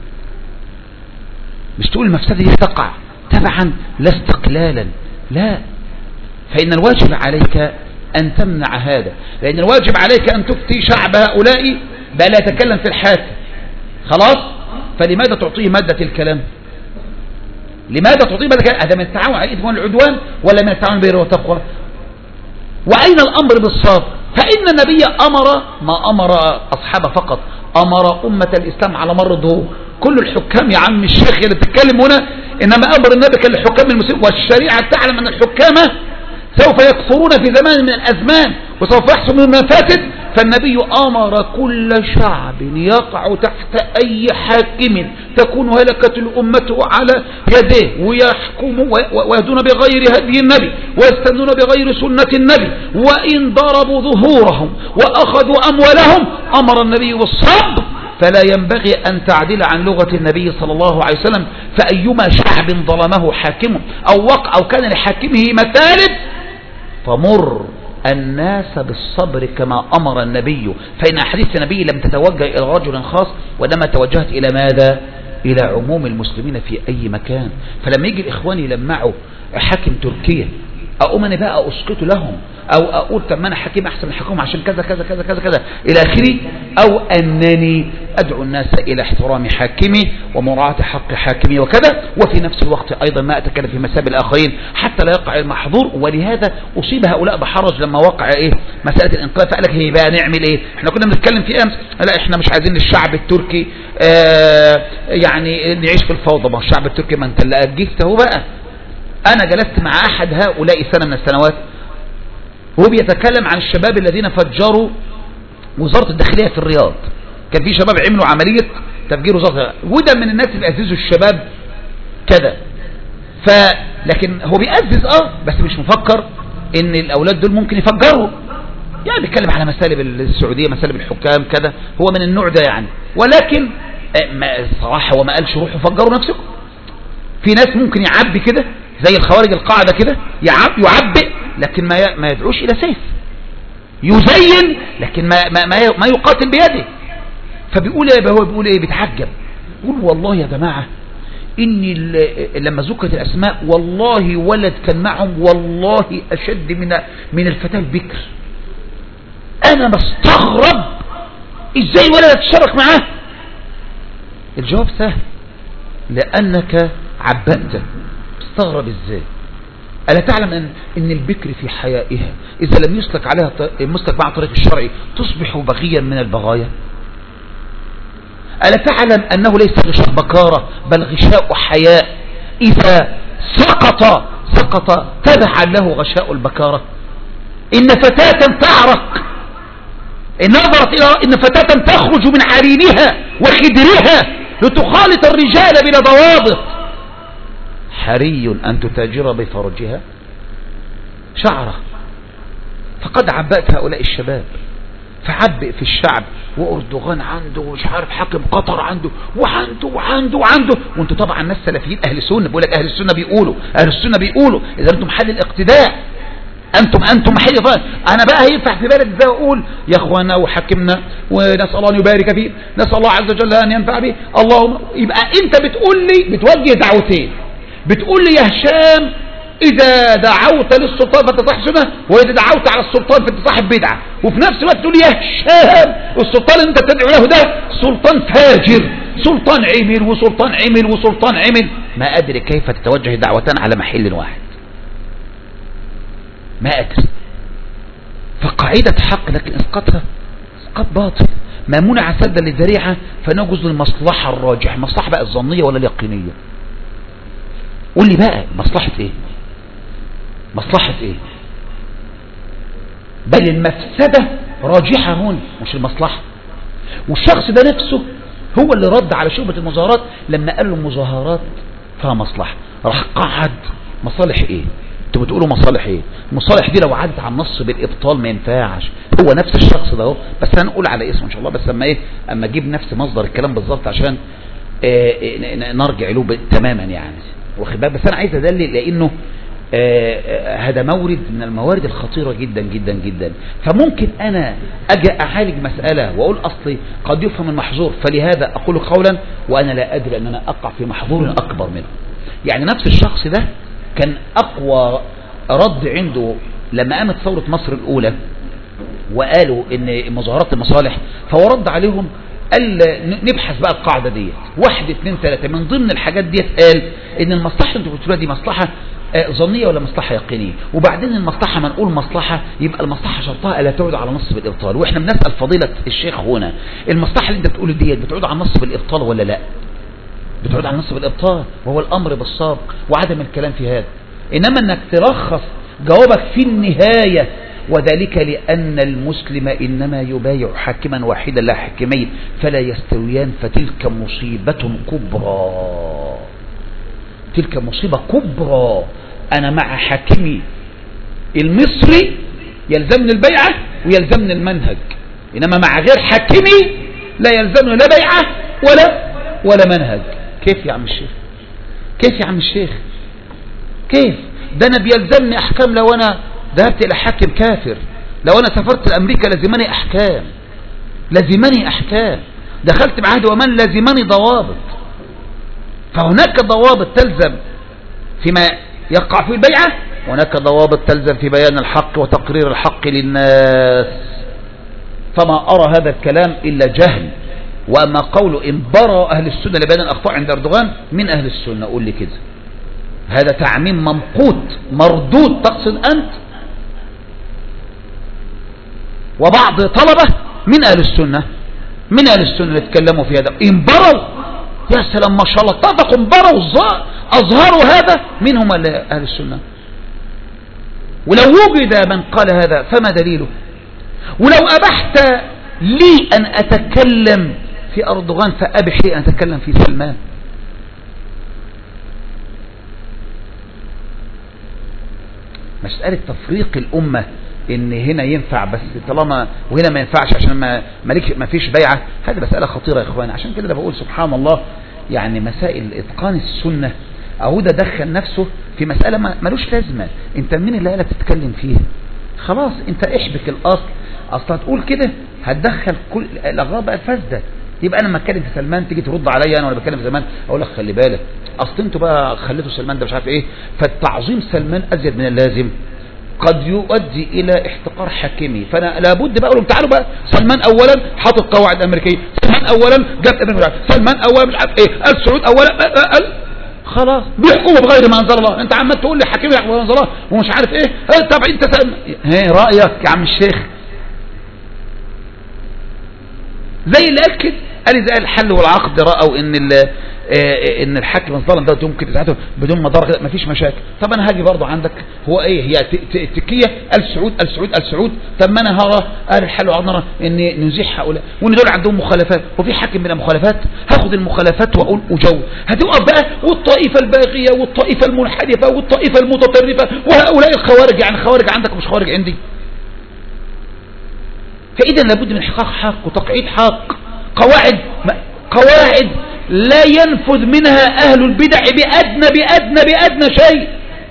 مش تقول المفسدة تقع تبعا لا استقلالا، لا. فإن الواجب عليك أن تمنع هذا، لأن الواجب عليك أن تفتي شعب هؤلاء بلا يتكلم في الحاكم. خلاص، فلماذا تعطيه مادة الكلام؟ لماذا تعطيه مادة الكلام؟ هذا من التعاون على الإثم والعدوان ولا من التعاون بالبر والتقوى؟ وأين الأمر بالصبر؟ فإن النبي أمر ما أمر أصحابه فقط، أمر أمة الإسلام على مر الظهور. كل الحكام يا عم الشيخ اللي بتتكلم هنا، إنما أمر النبي كان للحكام المسلمين، والشريعة تعلم أن الحكام سوف يكفرون في زمان من الأزمان وسوف يحصل من المفاسد. فالنبي أمر كل شعب يقع تحت أي حاكم تكون هلكة الأمة على يديه ويحكموا ويهدون بغير هدي النبي ويستنون بغير سنة النبي، وإن ضربوا ظهورهم وأخذوا أموالهم أمر النبي بالصبر. فلا ينبغي أن تعدل عن لغة النبي صلى الله عليه وسلم. فأيما شعب ظلمه حاكمه أو كان لحاكمه مثالب فمر الناس بالصبر كما أمر النبي. فإن أحاديث النبي لم تتوجه إلى رجل خاص وإنما توجهت إلى ماذا؟ إلى عموم المسلمين في أي مكان. فلما يجي الإخوان يلمعوا حاكم تركيا أقوم أنا بقى أسقط لهم أو أقول طب ما أنا حكيم أحسن من حكومة عشان كذا كذا كذا كذا كذا إلى آخره، أو أنني أدعو الناس إلى احترام حاكمي ومراعاة حق حاكمي وكذا، وفي نفس الوقت أيضا ما أتكلم في مساب الآخرين حتى لا يقع المحظور. ولهذا أصيب هؤلاء بحرج لما وقع مسألة الانقلاب. فقال لك هي بقى نعمل إيه؟ إحنا كنا بنتكلم في أمس، لا إحنا مش عايزين الشعب التركي يعني نعيش في الفوضى. ما الشعب التركي ما أنت اللي أجيسته بقى. أنا جلست مع أحد هؤلاء سنة من السنوات وهو بيتكلم عن الشباب الذين فجروا وزارة الداخلية في الرياض. كان في شباب عملوا عملية تفجير وزارة، وده من الناس اللي بيأززوا الشباب كده. لكن هو بيأزز بس مش مفكر ان الاولاد دول ممكن يفجروا. يعني بيتكلم على مسالب السعودية، مسالب الحكام كده، هو من النوع ده يعني. ولكن صراحة وما قالش روحوا فجروا نفسكم. في ناس ممكن يعبي كده زي الخوارج القاعدة كده، يعبئ لكن ما يدعوش إلى سيف، يزين لكن ما يقاتل بيده. فبيقول ايه؟ هو بيقول ايه؟ بيتعجب، يقول والله يا جماعة إني لما ذكرت الأسماء والله ولد كان معهم والله أشد من الفتاة البكر. أنا مستغرب إزاي ولد تشارك معاه. الجواب سهل، لأنك عبأت. استغرب إزاي؟ ألا تعلم أن البكر في حيائها إذا لم يسلك مع طريق الشرعي تصبح بغيا من البغايا؟ ألا تعلم أنه ليس غشاء بكارة بل غشاء حياء إذا سقط تبعا له غشاء البكارة. إن فتاة تعرق، إن نظرت إلى إن فتاة تخرج من حريمها وخدرها لتخالط الرجال بلا ضوابط، حري أن تتاجر بفرجها شعره. فقد عبأت هؤلاء الشباب، فعبئ في الشعب، وأردوغان عنده ومش عارف حاكم قطر عنده وعنده وانتوا طبعا ناس سلفيين أهل السنة، بيقول لك أهل السنة بيقولوا إذا أنتم محل الاقتداء، أنتم محل ضال. أنا بقى هينفع في بلد ده أقول يا أخوانا وحكمنا ونسأل الله أن يبارك فيه، نسأل الله عز وجل أن ينفع به، اللهم. يبقى أنت بتقول لي، بتوجه دعوتين، بتقول لي يا هشام إذا دعوت للسلطان فتصاحب، وإذا دعوت على السلطان فتصاحب بدعة، وفي نفس الوقت تقول يا هشام السلطان اللي أنت تدعو له ده سلطان فاجر، سلطان عمل. ما أدري كيف تتوجه دعوتان على محل واحد، ما أدري. فقاعدة حق لكن إسقاطها إسقاط باطل. ما منع سدا للذريعة فنجز المصلحة الراجحة. مصلحة بقى الظنية ولا اليقينية؟ قول لي بقى مصلحة ايه؟ بل المفسدة راجحة هون مش المصلحة. والشخص ده نفسه هو اللي رد على شبهة المظاهرات لما قال له المظاهرات فيها مصلحة، راح قعد مصالح ايه؟ انتوا بتقولوا مصالح ايه؟ المصالح دي لو عدت على النص بالابطال ما ينفعش. هو نفس الشخص ده بس هنقول على اسمه ان شاء الله، بس اما اجيب نفس مصدر الكلام بالظبط عشان نرجع له تماما يعني، واخد بالك. بس انا عايز ادلل لانه هذا مورد من الموارد الخطيرة جدا جدا جدا. فممكن انا اجي اعالج مسألة واقول اصلي قد يفهم المحظور، فلهذا اقول قولا وانا لا ادري ان انا اقع في محظور اكبر منه. يعني نفس الشخص ده كان اقوى رد عنده لما قامت ثورة مصر الاولى وقالوا ان مظاهرات المصالح، فهو رد عليهم قال نبحث بقى القاعدة ديت 1 2 3. من ضمن الحاجات ديت قال ان المصلحة اللي انتوا بتقولوها دي مصلحة ظنية ولا مصلحة يقينية، وبعدين المصلحة ما نقول مصلحة يبقى المصلحة شرطها الا تعود على نص بالابطال. واحنا بنسأل فضيلة الشيخ هنا، المصلحة اللي انت بتقوله ديت بتعود على نص بالابطال ولا لا؟ بتعود على نص بالابطال، وهو الامر بالسابق وعدم الكلام في هذا. انما انك تلخص جوابك في النهاية وذلك لأن المسلم إنما يبايع حاكما واحدا لا حاكمين فلا يستويان، فتلك مصيبة كبرى، تلك مصيبة كبرى. أنا مع حاكمي المصري يلزمني البيعة ويلزمني المنهج، إنما مع غير حاكمي لا يلزمني لا بيعة ولا منهج. كيف يا عم الشيخ؟ كيف ده أنا بيلزمني أحكام لو أنا ذهبت إلى حاكم كافر، لو أنا سافرت لأمريكا لازمني أحكام، دخلت بعهد ومن لازمني ضوابط. فهناك ضوابط تلزم فيما يقع في البيعة، وهناك ضوابط تلزم في بيان الحق وتقرير الحق للناس. فما أرى هذا الكلام إلا جهل. وأما قول إن برأ أهل السنة لبيان الأخطاء عند أردوغان من أهل السنة، قول لي كده، هذا تعميم ممقوت مردود. تقصد أنت وبعض طلبة من أهل السنة اللي تكلموا في هذا إن بروا، يا سلام ما شاء الله اتفقوا بروا أظهروا هذا منهم أهل السنة. ولو وجد من قال هذا فما دليله؟ ولو أبحت لي أن أتكلم في أردوغان فأبح لي أن أتكلم في سلمان. مسألة تفريق الأمة إن هنا ينفع بس طالما وهنا ما ينفعش عشان ما فيش بيعة، هذه مسألة خطيرة يا إخوان. عشان كده بقول سبحان الله، يعني مسائل إتقان السنة أهو ده دخل نفسه في مسألة ملوش لازمة. أنت مين اللي قالك تتكلم فيها؟ خلاص أنت احبك الأصل. أصلا تقول كده هتدخل كل الأغراض الفاسدة. يبقى أنا لما أتكلم في سلمان تيجي ترد عليا أنا وأنا بتكلم في سلمان أقول لك خلي بالك أصل أنتوا بقى خليتوا سلمان ده مش عارف إيه. فالتعظيم سلمان أزيد من اللازم قد يؤدي إلى احتقار حاكمي. فأنا لابد بقى أقول لهم تعالوا بقى، سلمان أولا حاطط قواعد أمريكية، سلمان أولا جاب ابن سلمان أولا مش عارف إيه، السعود أولا خلاص بيحكموا بغير ما أنزل الله. أنت عمال تقول لي حاكمي يحكم بغير ما أنزل الله ومش عارف إيه. طب أنت رأيك يا عم الشيخ؟ زي اللي أكد قال إذا الحل والعقد رأوا إن ان الحاكم الظالم ده يمكن ازاحته بدون مضار كده مفيش مشاكل. طب انا هاجي برضه عندك هو ايه هي تكيه السعود طب ما انا هرى اهل الحل وعرضنا ان نزيح هؤلاء وان دول عندهم مخالفات وفي حاكم من المخالفات هاخد المخالفات واقول اجو هتوقف بقى والطائفه الباغيه والطائفه المنحرفه والطائفه المتطرفه وهؤلاء الخوارج. يعني خوارج عندك ومش خوارج عندي. فاذا لابد من احقاق حق وتقعيد حق. قواعد لا ينفذ منها أهل البدع بأدنى شيء.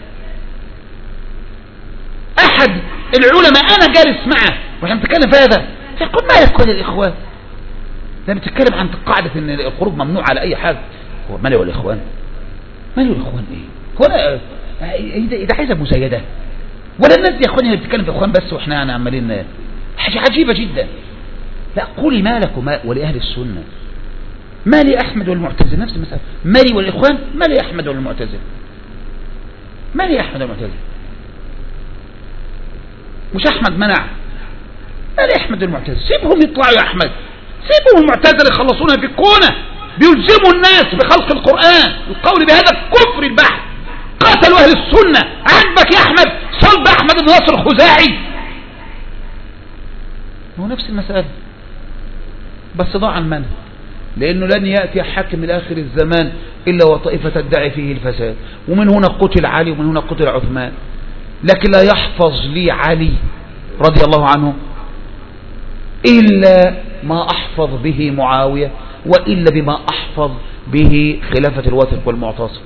أحد العلماء أنا جالس معه وإحنا بنتكلم في هذا يقول ما يكون الإخوان لما بتتكلم عن قاعدة إن الخروج ممنوع على أي حد. هو ماله الإخوان إيه هو إذا عايزة مزايدة ولا الناس دي يا إخواني اللي بتتكلم في الإخوان بس وإحنا عمالين حاجة عجيبة جدا. لا قولي ما لك ولأهل السنة ما لي أحمد والمعتزلة نفس المسألة ما لي والإخوان ما لي أحمد والمعتزلة مش أحمد منع ما لي أحمد والمعتزلة سيبهم يطلعوا يا أحمد سيبهم المعتزلة يخلصونها في الكونة بيلزموا الناس بخلق القرآن القول بهذا الكفر البحث قاتلوا أهل السنة. عجبك يا أحمد صلب أحمد بن ناصر الخزاعي هو نفس المسألة بس ضاع المنهج لأنه لن يأتي حاكم إلى آخر الزمان إلا وطائفة تدعي فيه الفساد ومن هنا قتل علي ومن هنا قتل عثمان لكن لا يحفظ لي علي رضي الله عنه إلا ما أحفظ به معاوية وإلا بما أحفظ به خلافة الواثق والمعتصم.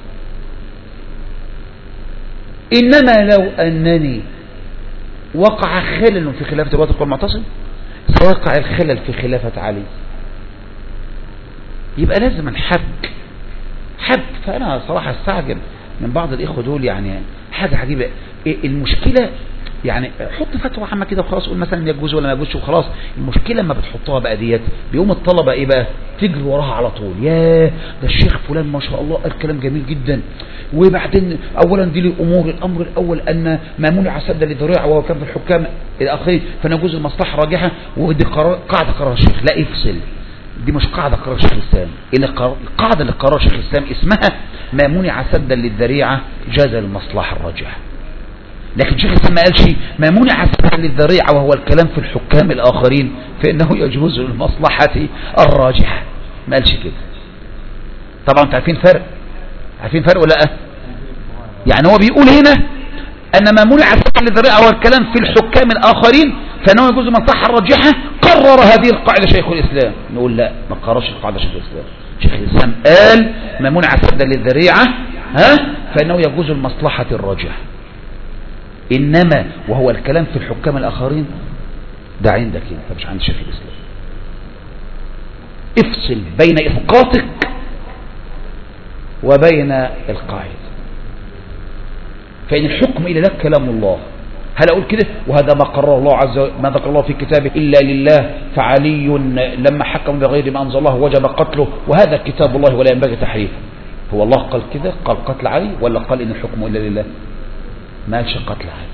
إنما لو أنني وقع خلل في خلافة الواثق والمعتصم سيقع الخلل في خلافة علي يبقى لازم نحب. فأنا صراحة استعجب من بعض الإخوة دول يعني حاجة عجيبة. المشكلة يعني حط فتوى عامة كده وخلاص قول مثلا يجوز ولا ما يجوزش وخلاص. المشكلة لما بتحطها بقى ديت بيقوم الطلبة ايه بقى تجري وراها على طول. ياه ده الشيخ فلان ما شاء الله الكلام جميل جدا وبعدين اولا دي لي الامر الاول ان ما منع سد للذريعه وهو كان في الحكام الى اخره فنجوز المصلحه راجحه ودي قاعده قرار الشيخ. لا افصل دي مش قاعده قرار شيخ الاسلام. القاعده اللي قرار شيخ الاسلام اسمها ما منع سدا للذريعه جاز المصلحه الراجحه. لكن شيخ الاسلام ما قالش ما منع سدا للذريعه وهو الكلام في الحكام الاخرين فانه يجوز المصلحه الراجحه. ما قالش كده. طبعا انتوا عارفين فرق ولا لا؟ يعني هو بيقول هنا ان ما منع سدا للذريعه وهو الكلام في الحكام الاخرين فانه يجوز المصلحه الراجحه. قرر هذه القاعده شيخ الاسلام. نقول لا ما قررش القاعده شيخ الاسلام. شيخ الاسلام قال ما منع سدا للذريعه فانه يجوز المصلحه الراجحه. انما وهو الكلام في الحكام الاخرين ده عندك انت مش عند شيخ الاسلام. افصل بين اسقاطك وبين القاعده. فان الحكم الى لك كلام الله هل اقول كده وهذا ما قرر الله عز وجل ما ذكر الله في كتابه الا لله فعلي لما حكم بغير ما انزل الله وجب قتله وهذا كتاب الله ولا ينبغي تحريفه. هو الله قال كده قال قتل علي ولا قال ان الحكم الا لله؟ ما قالش قتل علي.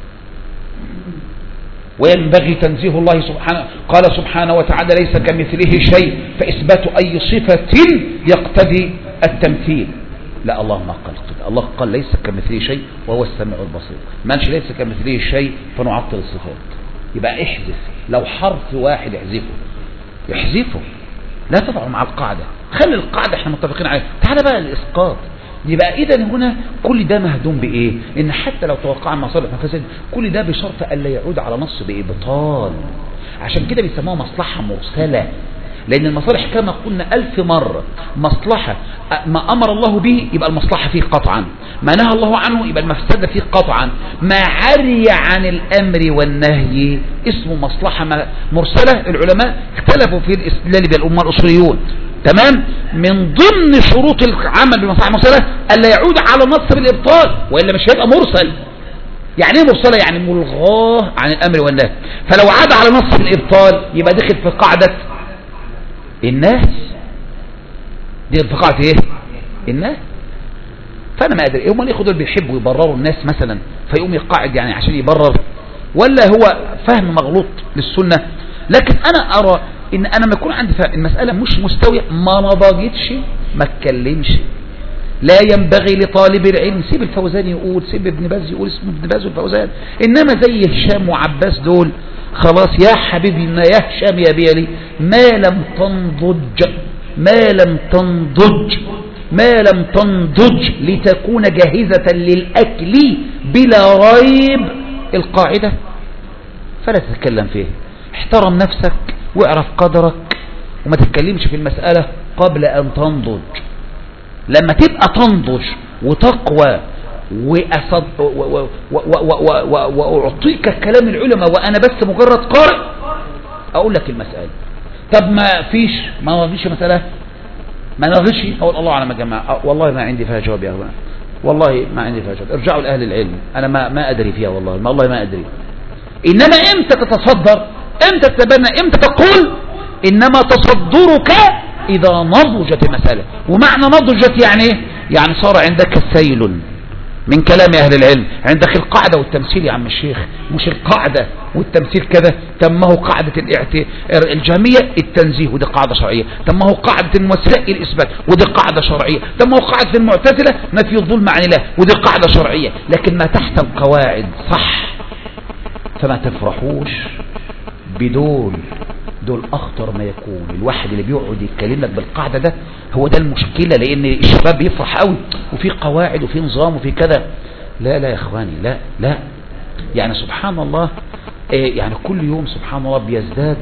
وينبغي تنزيه الله سبحانه قال سبحانه وتعالى ليس كمثله شيء فاثبات اي صفه يقتضي التمثيل. لا الله ما قال كده. الله قال ليس كمثله شيء وهو السميع البصير. ما قالش ليس كمثله شيء فنعطل الصفات. يبقى احذف لو حرف واحد احذفه لا تضعه مع القاعدة. خلي القاعدة احنا متفقين عليها. تعال بقى الاسقاط. يبقى اذا هنا كل ده مهدوم بايه؟ ان حتى لو توقع مصالح مفاسد كل ده بشرط الا يعود على نص بابطال. عشان كده بيسموها مصلحة مرسلة. لأن المصالح كما قلنا 1000 مرة مصلحة ما أمر الله به يبقى المصلحة فيه قطعا ما نهى الله عنه يبقى المفسدة فيه قطعا ما عري عن الأمر والنهي اسمه مصلحة مرسلة. العلماء اختلفوا في الاستدلال بالأمة الأصوليون تمام. من ضمن شروط العمل بمصلحة مرسلة ألا يعود على نص بالإبطال وإلا مش هيبقى مرسل. يعني ايه مرسلة؟ يعني ملغاه عن الأمر والنهي. فلو عاد على نص بالإبطال يبقى دخل في قاعدة الناس دي انفقعت ايه الناس. فانا ما ادري هم اللي ياخدوا اللي بيحبوا يبرروا الناس مثلا فيقوم يقاعد يعني عشان يبرر ولا هو فهم مغلوط للسنة. لكن انا ارى ان انا ما يكون عندي المسألة مش مستوية ما نضجتش ما اتكلمش. لا ينبغي لطالب العلم، سيب الفوزان يقول، سيب ابن باز يقول، اسمه ابن باز والفوزان، انما زي هشام وعباس دول خلاص يا حبيبي يا هشام يا بيلي، ما لم تنضج لتكون جاهزة للأكل بلا ريب القاعدة فلا تتكلم فيه. احترم نفسك واعرف قدرك وما تتكلمش في المسألة قبل أن تنضج. لما تبقى تنضج وتقوى وأعطيك كلام العلماء وأنا بس مجرد قارئ أقول لك المسألة. طب ما فيش مسألة ما نغش، أقول الله على ما جماعة والله ما عندي فيها جواب يا أخوان، والله ما عندي فيها جواب، ارجعوا لأهل العلم، أنا ما أدري فيها والله ما أدري. إنما إمتى تتصدر، إمتى تتبنى، إمتى تقول؟ إنما تصدرك إذا نضجت المسألة. ومعنى نضجت يعني إيه؟ يعني صار عندك سيل من كلام أهل العلم، عندك القاعدة والتمثيل يا عم الشيخ، مش القاعدة والتمثيل كذا. تمه قاعدة الجهمية التنزيه ودي قاعدة شرعية، تمه قاعدة الممثلة الإثبات ودي قاعدة شرعية، تمه قاعدة المعتزلة نفي الظلم عن الله ودي قاعدة شرعية. لكن ما تحت القواعد صح، فما تفرحوش بدول أخطر ما يكون. الواحد اللي بيقعد يتكلم لك بالقاعدة ده هو ده المشكلة، لأن الشباب بيفرح قوي وفي قواعد وفي نظام وفي كذا. لا يا إخواني، لا يعني سبحان الله، يعني كل يوم سبحان الله بيزداد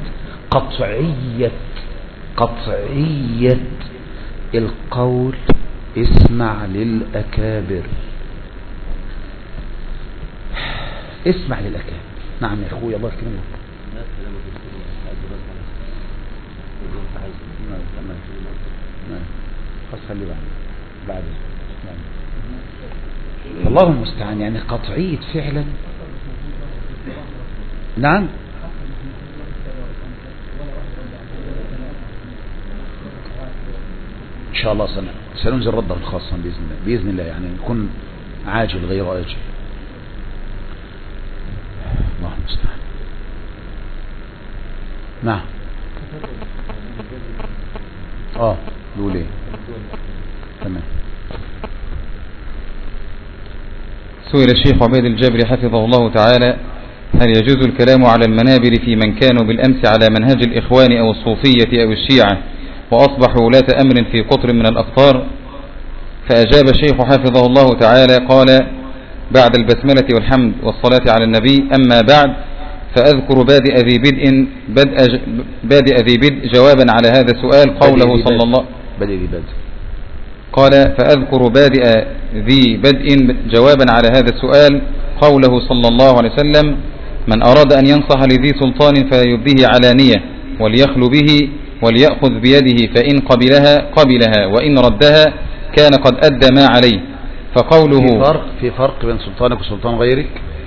قطعية القول اسمع للأكابر، اسمع للأكابر. نعم يا أخوي الله يكرمك. خلي بعد الله المستعان، يعني قطعية فعلا. نعم إن شاء الله سننزل ردا خاصا بإذن الله يعني يكون عاجل غير آجل. الله المستعان. نعم دول ايه تمام. سئل الشيخ عبيد الجابري حفظه الله تعالى: هل يجوز الكلام على المنابر في من كانوا بالأمس على منهج الإخوان أو الصوفية أو الشيعة وأصبحوا ولاة أمر في قطر من الأقطار؟ فأجاب الشيخ حفظه الله تعالى قال: بعد البسملة والحمد والصلاة على النبي، أما بعد فأذكر بادئ ذي بدء جوابا على هذا السؤال قوله صلى الله قال: فأذكر بادئ ذي بدء جوابا على هذا السؤال قوله صلى الله عليه وسلم: من أراد أن ينصح لذي سلطان فيبديه علانية وليخلو به وليأخذ بيده، فإن قبلها وإن ردها كان قد أدى ما عليه. فقوله في فرق بين سلطانك وسلطان غيرك.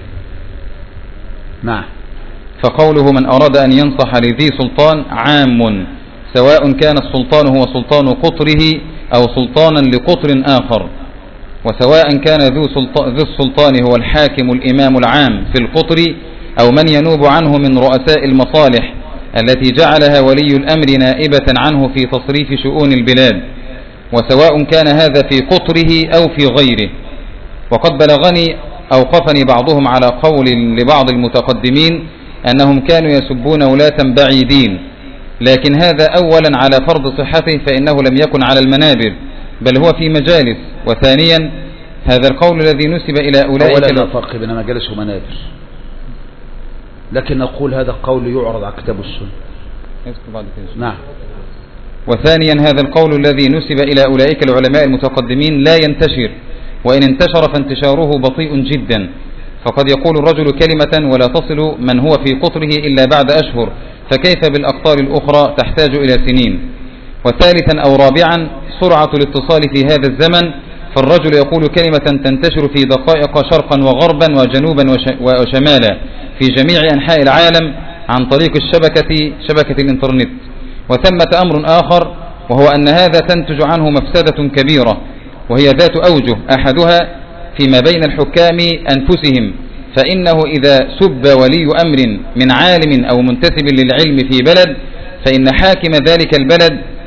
نعم. فقوله من أراد أن ينصح لذي سلطان عام، سواء كان السلطان هو سلطان قطره أو سلطانا لقطر آخر، وسواء كان ذو السلطان هو الحاكم الإمام العام في القطر أو من ينوب عنه من رؤساء المصالح التي جعلها ولي الأمر نائبة عنه في تصريف شؤون البلاد، وسواء كان هذا في قطره أو في غيره. وقد بلغني أوقفني بعضهم على قول لبعض المتقدمين أنهم كانوا يسبون ولاة بعيدين، لكن هذا أولا على فرض صحته، فإنه لم يكن على المنابر بل هو في مجالس. وثانيا هذا القول الذي نسب إلى أولئك أولا لا فرق بين مجالس ومنابر، لكن نقول هذا القول يعرض على كتاب السنة. نعم. وثانيا هذا القول الذي نسب إلى أولئك العلماء المتقدمين لا ينتشر، وإن انتشر فانتشاره بطيء جدا، فقد يقول الرجل كلمة ولا تصل من هو في قطره إلا بعد أشهر، فكيف بالأقطار الأخرى تحتاج إلى سنين. وثالثا أو رابعا سرعة الاتصال في هذا الزمن، فالرجل يقول كلمة تنتشر في دقائق شرقا وغربا وجنوبا وشمالا في جميع أنحاء العالم عن طريق شبكة الإنترنت. وثمة أمر آخر، وهو أن هذا تنتج عنه مفسدة كبيرة، وهي ذات أوجه. أحدها فيما بين الحكام أنفسهم، فإنه إذا سب ولي أمر من عالم أو منتسب للعلم في بلد، فإن حاكم ذلك البلد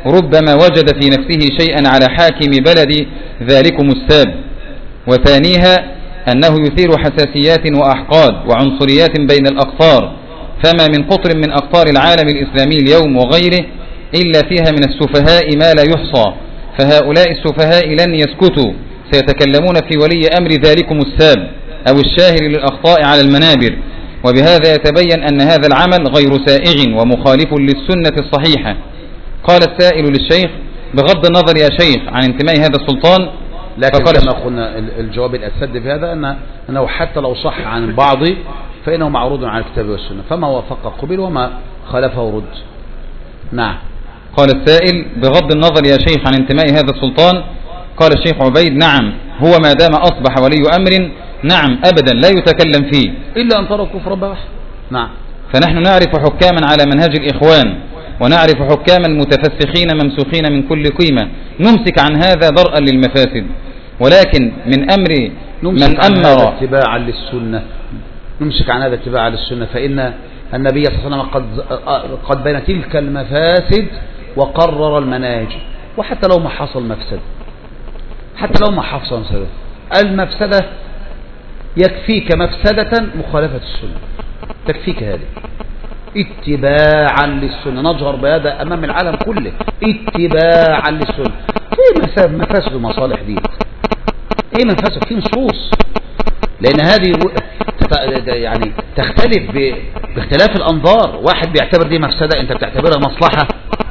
ربما وجد في نفسه شيئا على حاكم بلد ذلكم الساب. وثانيها أنه يثير حساسيات وأحقاد وعنصريات بين الأقطار، فما من قطر من أقطار العالم الإسلامي اليوم وغيره إلا فيها من السفهاء ما لا يحصى، فهؤلاء السفهاء لن يسكتوا، سيتكلمون في ولي أمر ذلكم الساب أو الشاهر للأخطاء على المنابر. وبهذا يتبين أن هذا العمل غير سائغ ومخالف للسنة الصحيحة. قال السائل للشيخ: بغض النظر يا شيخ عن انتماء هذا السلطان، لكن كما قلنا الجواب الأسد في هذا أنه حتى لو صح عن البعض فإنه معروض على الكتاب والسنة، فما وافق قبل وما خالفه رد. نعم. قال السائل: بغض النظر يا شيخ عن انتماء هذا السلطان. قال الشيخ عبيد: نعم، هو ما دام أصبح ولي أمر نعم أبدا لا يتكلم فيه إلا أن ترى كفر بواح. نعم. فنحن نعرف حكاما على منهج الإخوان، ونعرف حكاما متفسخين ممسوخين من كل قيمة، نمسك عن هذا درءا للمفاسد. ولكن من أمر من أمر اتباعا للسنة، نمسك عن هذا اتباعا للسنة، فإن النبي صلى الله عليه وسلم قد بين تلك المفاسد وقرر المناهج. وحتى لو ما حصل مفسد، حتى لو ما حصل المفسدة يكفيك مفسدة مخالفة السنة، تكفيك هذه اتباعا للسنة. نجهر بهذا أمام العالم كله، اتباعا للسنة. ايه مفاسد ومصالح دي؟ ايه مفاسد؟ في نصوص، لأن هذه يعني تختلف باختلاف الأنظار. واحد بيعتبر دي مفسدة، أنت بتعتبرها مصلحة.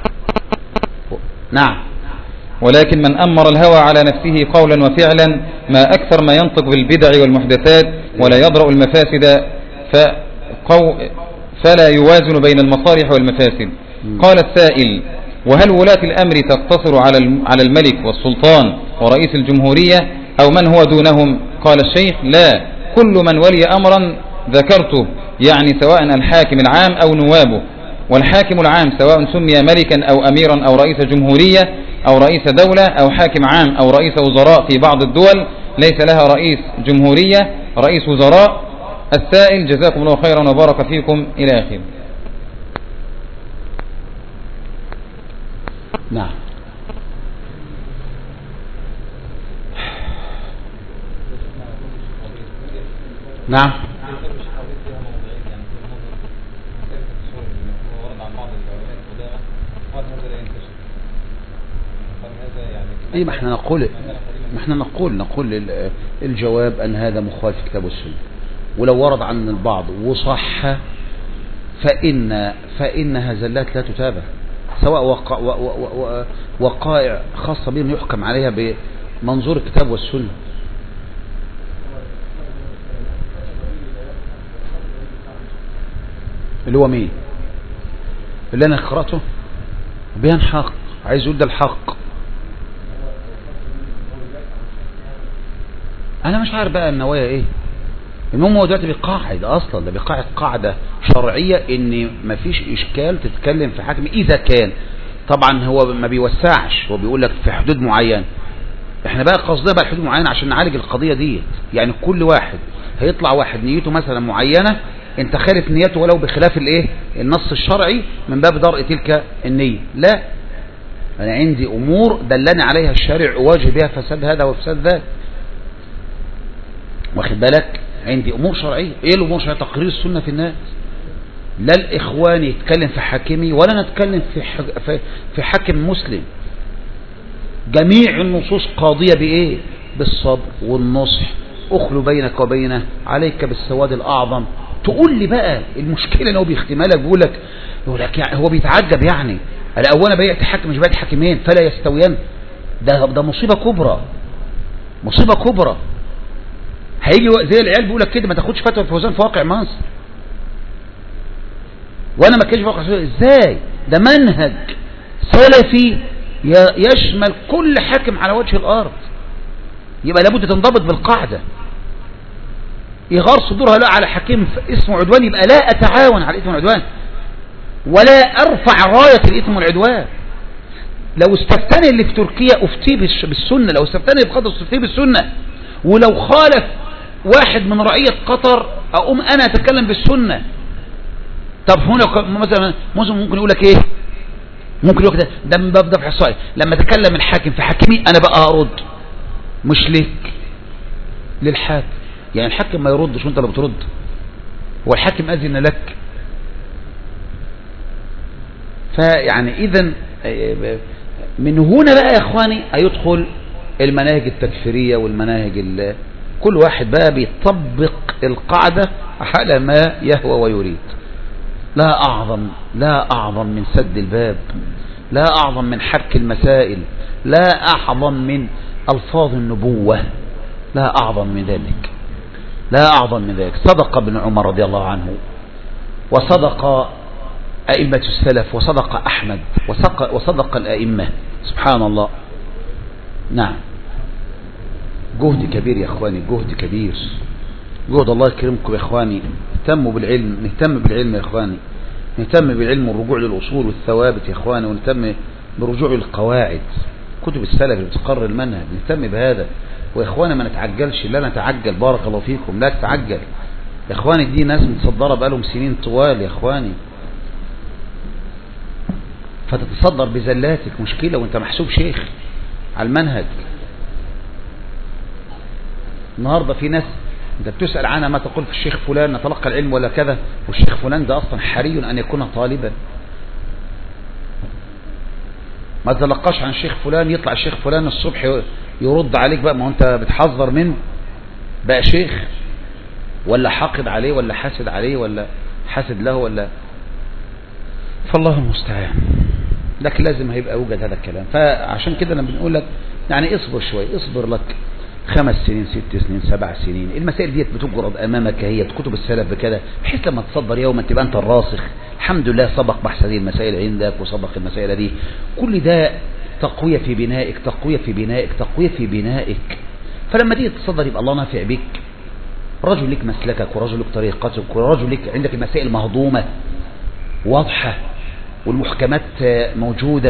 نعم. ولكن من أمر الهوى على نفسه قولا وفعلا ما أكثر ما ينطق بالبدع والمحدثات ولا يضرأ المفاسد فلا يوازن بين المصالح والمفاسد. قال السائل: وهل ولاة الأمر تقتصر على الملك والسلطان ورئيس الجمهورية أو من هو دونهم؟ قال الشيخ: لا، كل من ولي أمرا ذكرته، يعني سواء الحاكم العام أو نوابه. والحاكم العام سواء سمي ملكا أو أميرا أو رئيس جمهورية أو رئيس دولة أو حاكم عام أو رئيس وزراء في بعض الدول ليس لها رئيس جمهورية، رئيس وزراء. السائل: جزاكم الله خيرا وبارك فيكم، إلى آخره. نعم. نعم. ايه، ما احنا نقول الجواب ان هذا مخالف الكتاب والسنة، ولو ورد عن البعض وصح فإنها زلات لا تتابع، سواء وقائع خاصة بهم يحكم عليها بمنظور الكتاب والسنة. اللي هو مين؟ اللي انا قرأته بيان حق، عايز يقول ده الحق. انا مش عارف بقى النوايا ايه. المهم هو دلوقتي بيقاعد اصلا، ده بيقاعد قاعدة شرعية ان مفيش اشكال تتكلم في حاكم اذا كان. طبعا هو ما بيوسعش، هو بيقول لك في حدود معينة. احنا بقى قصدنا بقى حدود معينة عشان نعالج القضية دي. يعني كل واحد هيطلع واحد نيته مثلا معينة، انت خالف نيته ولو بخلاف الايه النص الشرعي من باب درء تلك النية. لا، انا عندي امور دلني عليها الشارع اواجه بها فساد هذا وفساد ذاك، واخد بالك؟ عندي امور شرعيه. ايه الامور الشرعيه؟ تقرير السنه في الناس. لا الاخوان يتكلم في حاكمي ولا نتكلم في حاكم مسلم. جميع النصوص قاضيه بايه؟ بالصبر والنصح. اخلو بينك وبينه، عليك بالسواد الاعظم. تقول لي بقى المشكله ان هو بيختمها لك، يقول لك يعني هو بيتعجب، يعني انا بيعت حاكم مش بيعت حاكمين فلا يستويان. ده مصيبه كبرى، مصيبه كبرى. هيجي زي العيال بيقول لك كده ما تاخدش فتوى الفوزان في واقع مصر، وانا ما كانش في واقع ازاي؟ ده منهج سلفي يشمل كل حاكم على وجه الارض، يبقى لابد تنضبط بالقاعده. إغار صدورها لا على حكيم اسمه عدوان، يبقى لا أتعاون على الإثم والعدوان ولا أرفع راية الإثم والعدوان. لو استفتني اللي في تركيا أفتيه بالسنة، لو استفتني اللي في قطر أفتيه بالسنة، ولو خالف واحد من رعية قطر أقوم أنا أتكلم بالسنة. طب هنا مثلا ممكن يقول لك إيه؟ ممكن يقول كده ده من باب دفع الصائل. لما تكلم الحاكم في حكمي انا بقى ارد، مش ليك، للحاكم. يعني الحاكم ما يردش وانت اللي بترد، هو الحاكم اذن لك. فيعني اذا من هنا بقى يا اخواني هيدخل المناهج التكفيرية والمناهج كل واحد بقى بيطبق القاعدة على ما يهوى ويريد. لا أعظم من سد الباب، لا أعظم من حبك المسائل، لا أعظم من ألفاظ النبوة، لا أعظم من ذلك، لا أعظم من ذلك. صدق ابن عمر رضي الله عنه، وصدق أئمة السلف، وصدق أحمد، وصدق الأئمة. سبحان الله. نعم، جهد كبير يا اخواني، جهد كبير، جهد. الله يكرمكم يا اخواني. اهتموا بالعلم، نهتم بالعلم يا اخواني، نهتم بالعلم والرجوع للأصول والثوابت يا اخواني، ونهتم برجوع للقواعد، كتب السلف اللي بتقرر المنهج، نهتم بهذا. ويا اخواني ما نتعجلش، لا نتعجل، بارك الله فيكم، لا تتعجل يا اخواني. دي ناس متصدرة بقالهم سنين طوال يا اخواني، فتتصدر بزلاتك مشكلة وانت محسوب شيخ على المنهج. النهاردة في ناس انت بتسأل عنها ما تقول في الشيخ فلان نتلقى العلم ولا كذا، والشيخ فلان ده اصلا حري ان يكون طالبا. ما تتلقاش عن الشيخ فلان، يطلع الشيخ فلان الصبح يرد عليك بقى، ما هو انت بتحذر منه بقى شيخ، ولا حاقد عليه، ولا حاسد عليه، ولا حاسد له، ولا فالله المستعان. لكن لازم هيبقى يوجد هذا الكلام. فعشان كده لما بنقول لك يعني اصبر شوي، اصبر لك 5 سنين 6 سنين 7 سنين، المسائل ديت بتجرد امامك، هي كتب السلف بكده، بحيث لما تصدر يوما تبقى انت الراسخ. الحمد لله سبق بحث هذه المسائل عندك، وسبق المسائل دي، كل ده تقوية في بنائك، تقوية في بنائك، تقوية في بنائك. فلما تيجي تصدر يبقى الله نافع بك، رجل لك مسلكك، ورجل لك طريقتك، ورجل لك عندك المسائل مهضومة واضحة، والمحكمات موجودة.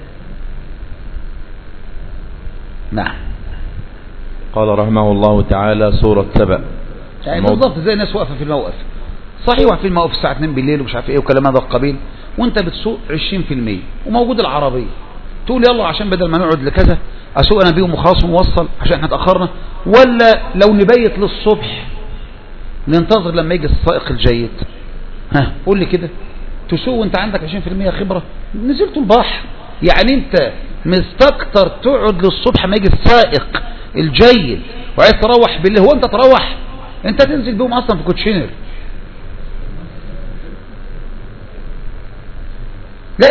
نعم. قال رحمه الله تعالى سورة سبأ. يعني بالضبط زي الناس واقفة في الموقف، صحيح واقف في الموقف الساعة 2 بالليل ومش عارف ايه وكلام هذا القبيل، وانت بتسوق 20% وموجود العربية، تقول يلا عشان بدل ما نقعد لكذا اسوق انا بيهم وخلاص ونوصل عشان احنا اتأخرنا، ولا لو نبيت للصبح ننتظر لما يجي السائق الجيد؟ ها قول لي كده، تسوق وانت عندك 20% خبرة، نزلت البحر، يعني انت مستكتر تقعد للصبح ما يجي السائق الجيد وعايز تروح بالله. هو انت تروح؟ انت تنزل بهم اصلا في كوتشينر. لا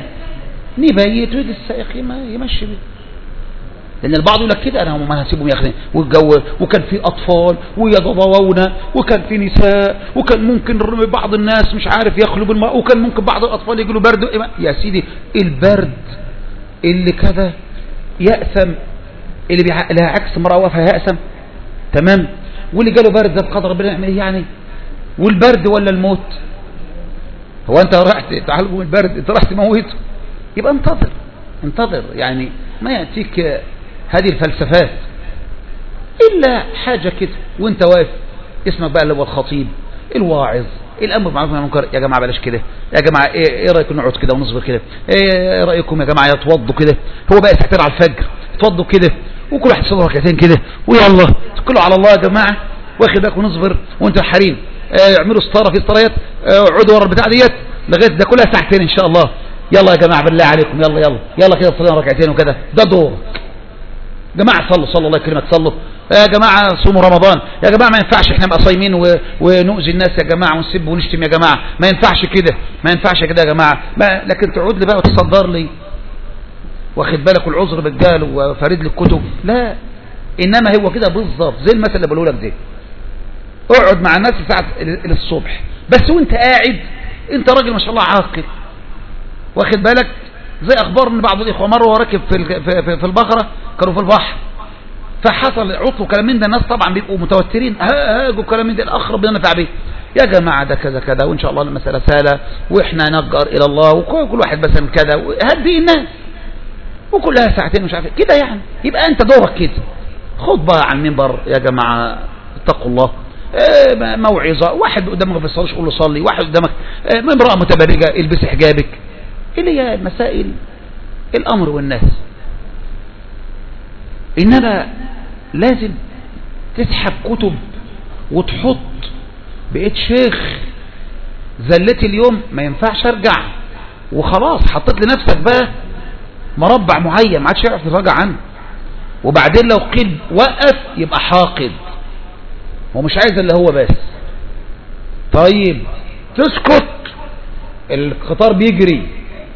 نبيت ويجي السائق يمشي بيه. لان البعض يقول لك كده انا ما هسيبهم ياخدين، والجو وكان في اطفال ويتضوون، وكان في نساء، وكان ممكن بعض الناس مش عارف يخلوا بالماء، وكان ممكن بعض الاطفال يجيله برد. يا سيدي البرد اللي كذا يأثم، اللي لها عكس امرأة وفاها يأثم، تمام؟ واللي جاله برد ده بقدر ربنا يعمل ايه يعني؟ والبرد ولا الموت؟ هو انت رايح تعالجه من البرد، انت رايح تموته؟ يبقى انتظر يعني ما يأتيك هذه الفلسفات إلا حاجة كده وانت واقف اسمك بقى اللي هو الخطيب الواعظ الأمر بالمعروف والنهي عن المنكر. يا جماعة بلاش كده، يا جماعة ايه رأيكم نقعد كده ونصبر كده، ايه رأيكم يا جماعة يتوضوا كده، هو بقى ساعتين على الفجر يتوضوا كده، وكل واحد يصلي ركعتين كده، ويلا توكلوا على الله يا جماعة، واخد بالك ونصبر وانتوا حريم. اعملوا ستارة في ستاريات، اقعدوا ورا البتاع ديت لغاية ده كلها ساعتين ان شاء الله. يلا يا جماعة بالله عليكم، يلا كده صلينا ركعتين وكده، ده دور. جماعة صلوا الله يكرمك، صلوا يا جماعة، صوموا رمضان يا جماعة، ما ينفعش احنا نبقى صايمين ونؤذي الناس يا جماعة، ونسب ونشتم يا جماعة، ما ينفعش كده يا جماعة. لكن تقعد لي بقى وتصدر لي، واخد بالك، والعذر بالجهل وفريد للكتب، لا، انما هو كده بالظبط زي المثل اللي بقوله لك ده. اقعد مع الناس ساعة الصبح بس، وانت قاعد انت راجل ما شاء الله عاقل، واخد بالك، زي اخبار ان بعض الاخوه مره وراكب في البقره، كانوا في البحر، فحصل عطل وكلام من ده، الناس طبعا بيبقوا متوترين، هاجوا كلام من ده، الاخ ربنا نفع به، يا جماعه ده كذا كذا، وان شاء الله المساله سهله، واحنا نجر الى الله، وكل واحد بس من كذا، هدي الناس، وكلها ساعتين مش عارف كده يعني. يبقى انت دورك كده، خطبه على المنبر يا جماعه اتقوا الله، موعظه، واحد قدامك ما بيصليش قول له صلي، واحد قدامك امراه متبرجه البسي حجابك، اللي هي مسائل الأمر والنهي. إنما لازم تسحب كتب وتحط بقيت شيخ زلتي اليوم ما ينفعش ارجع وخلاص، حطيت لنفسك بقى مربع معين ما عادش يعرف يراجع عنه. وبعدين لو قيل وقف يبقى حاقد، هو مش عايز اللي هو بس. طيب تسكت، القطار بيجري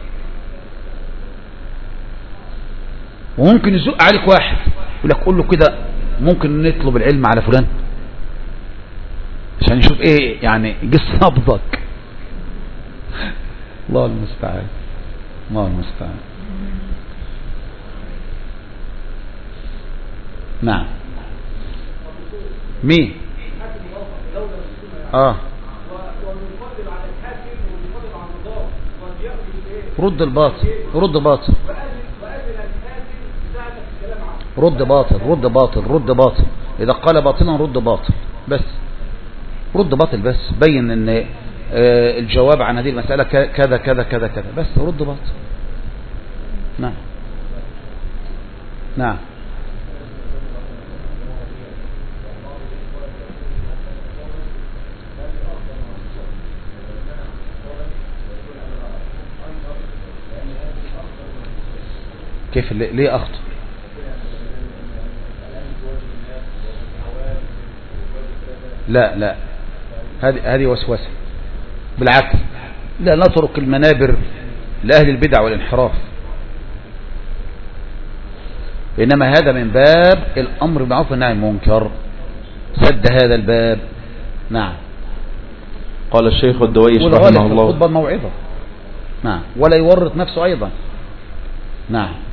وممكن يزق عليك واحد يقول لك قول له كده ممكن نطلب العلم على فلان عشان يشوف ايه يعني يقص نبضك. الله المستعان، الله المستعان. نعم. مين؟ رد الباطل، رد باطل، رد باطل، رد باطل، رد باطل. إذا قال باطلا رد باطل، بس رد باطل، بس بين ان الجواب عن هذه المسألة كذا كذا كذا كذا، بس رد باطل. نعم نعم. كيف ليه أخطأ؟ لا لا، هذه وسوسة، بالعكس لا نترك المنابر لأهل البدع والانحراف، إنما هذا من باب الأمر بالمعروف والنهي عن المنكر، سد هذا الباب. نعم. قال الشيخ الدويش رحمه الله الخطبة الموعظة. نعم، ولا يورط نفسه أيضا. نعم.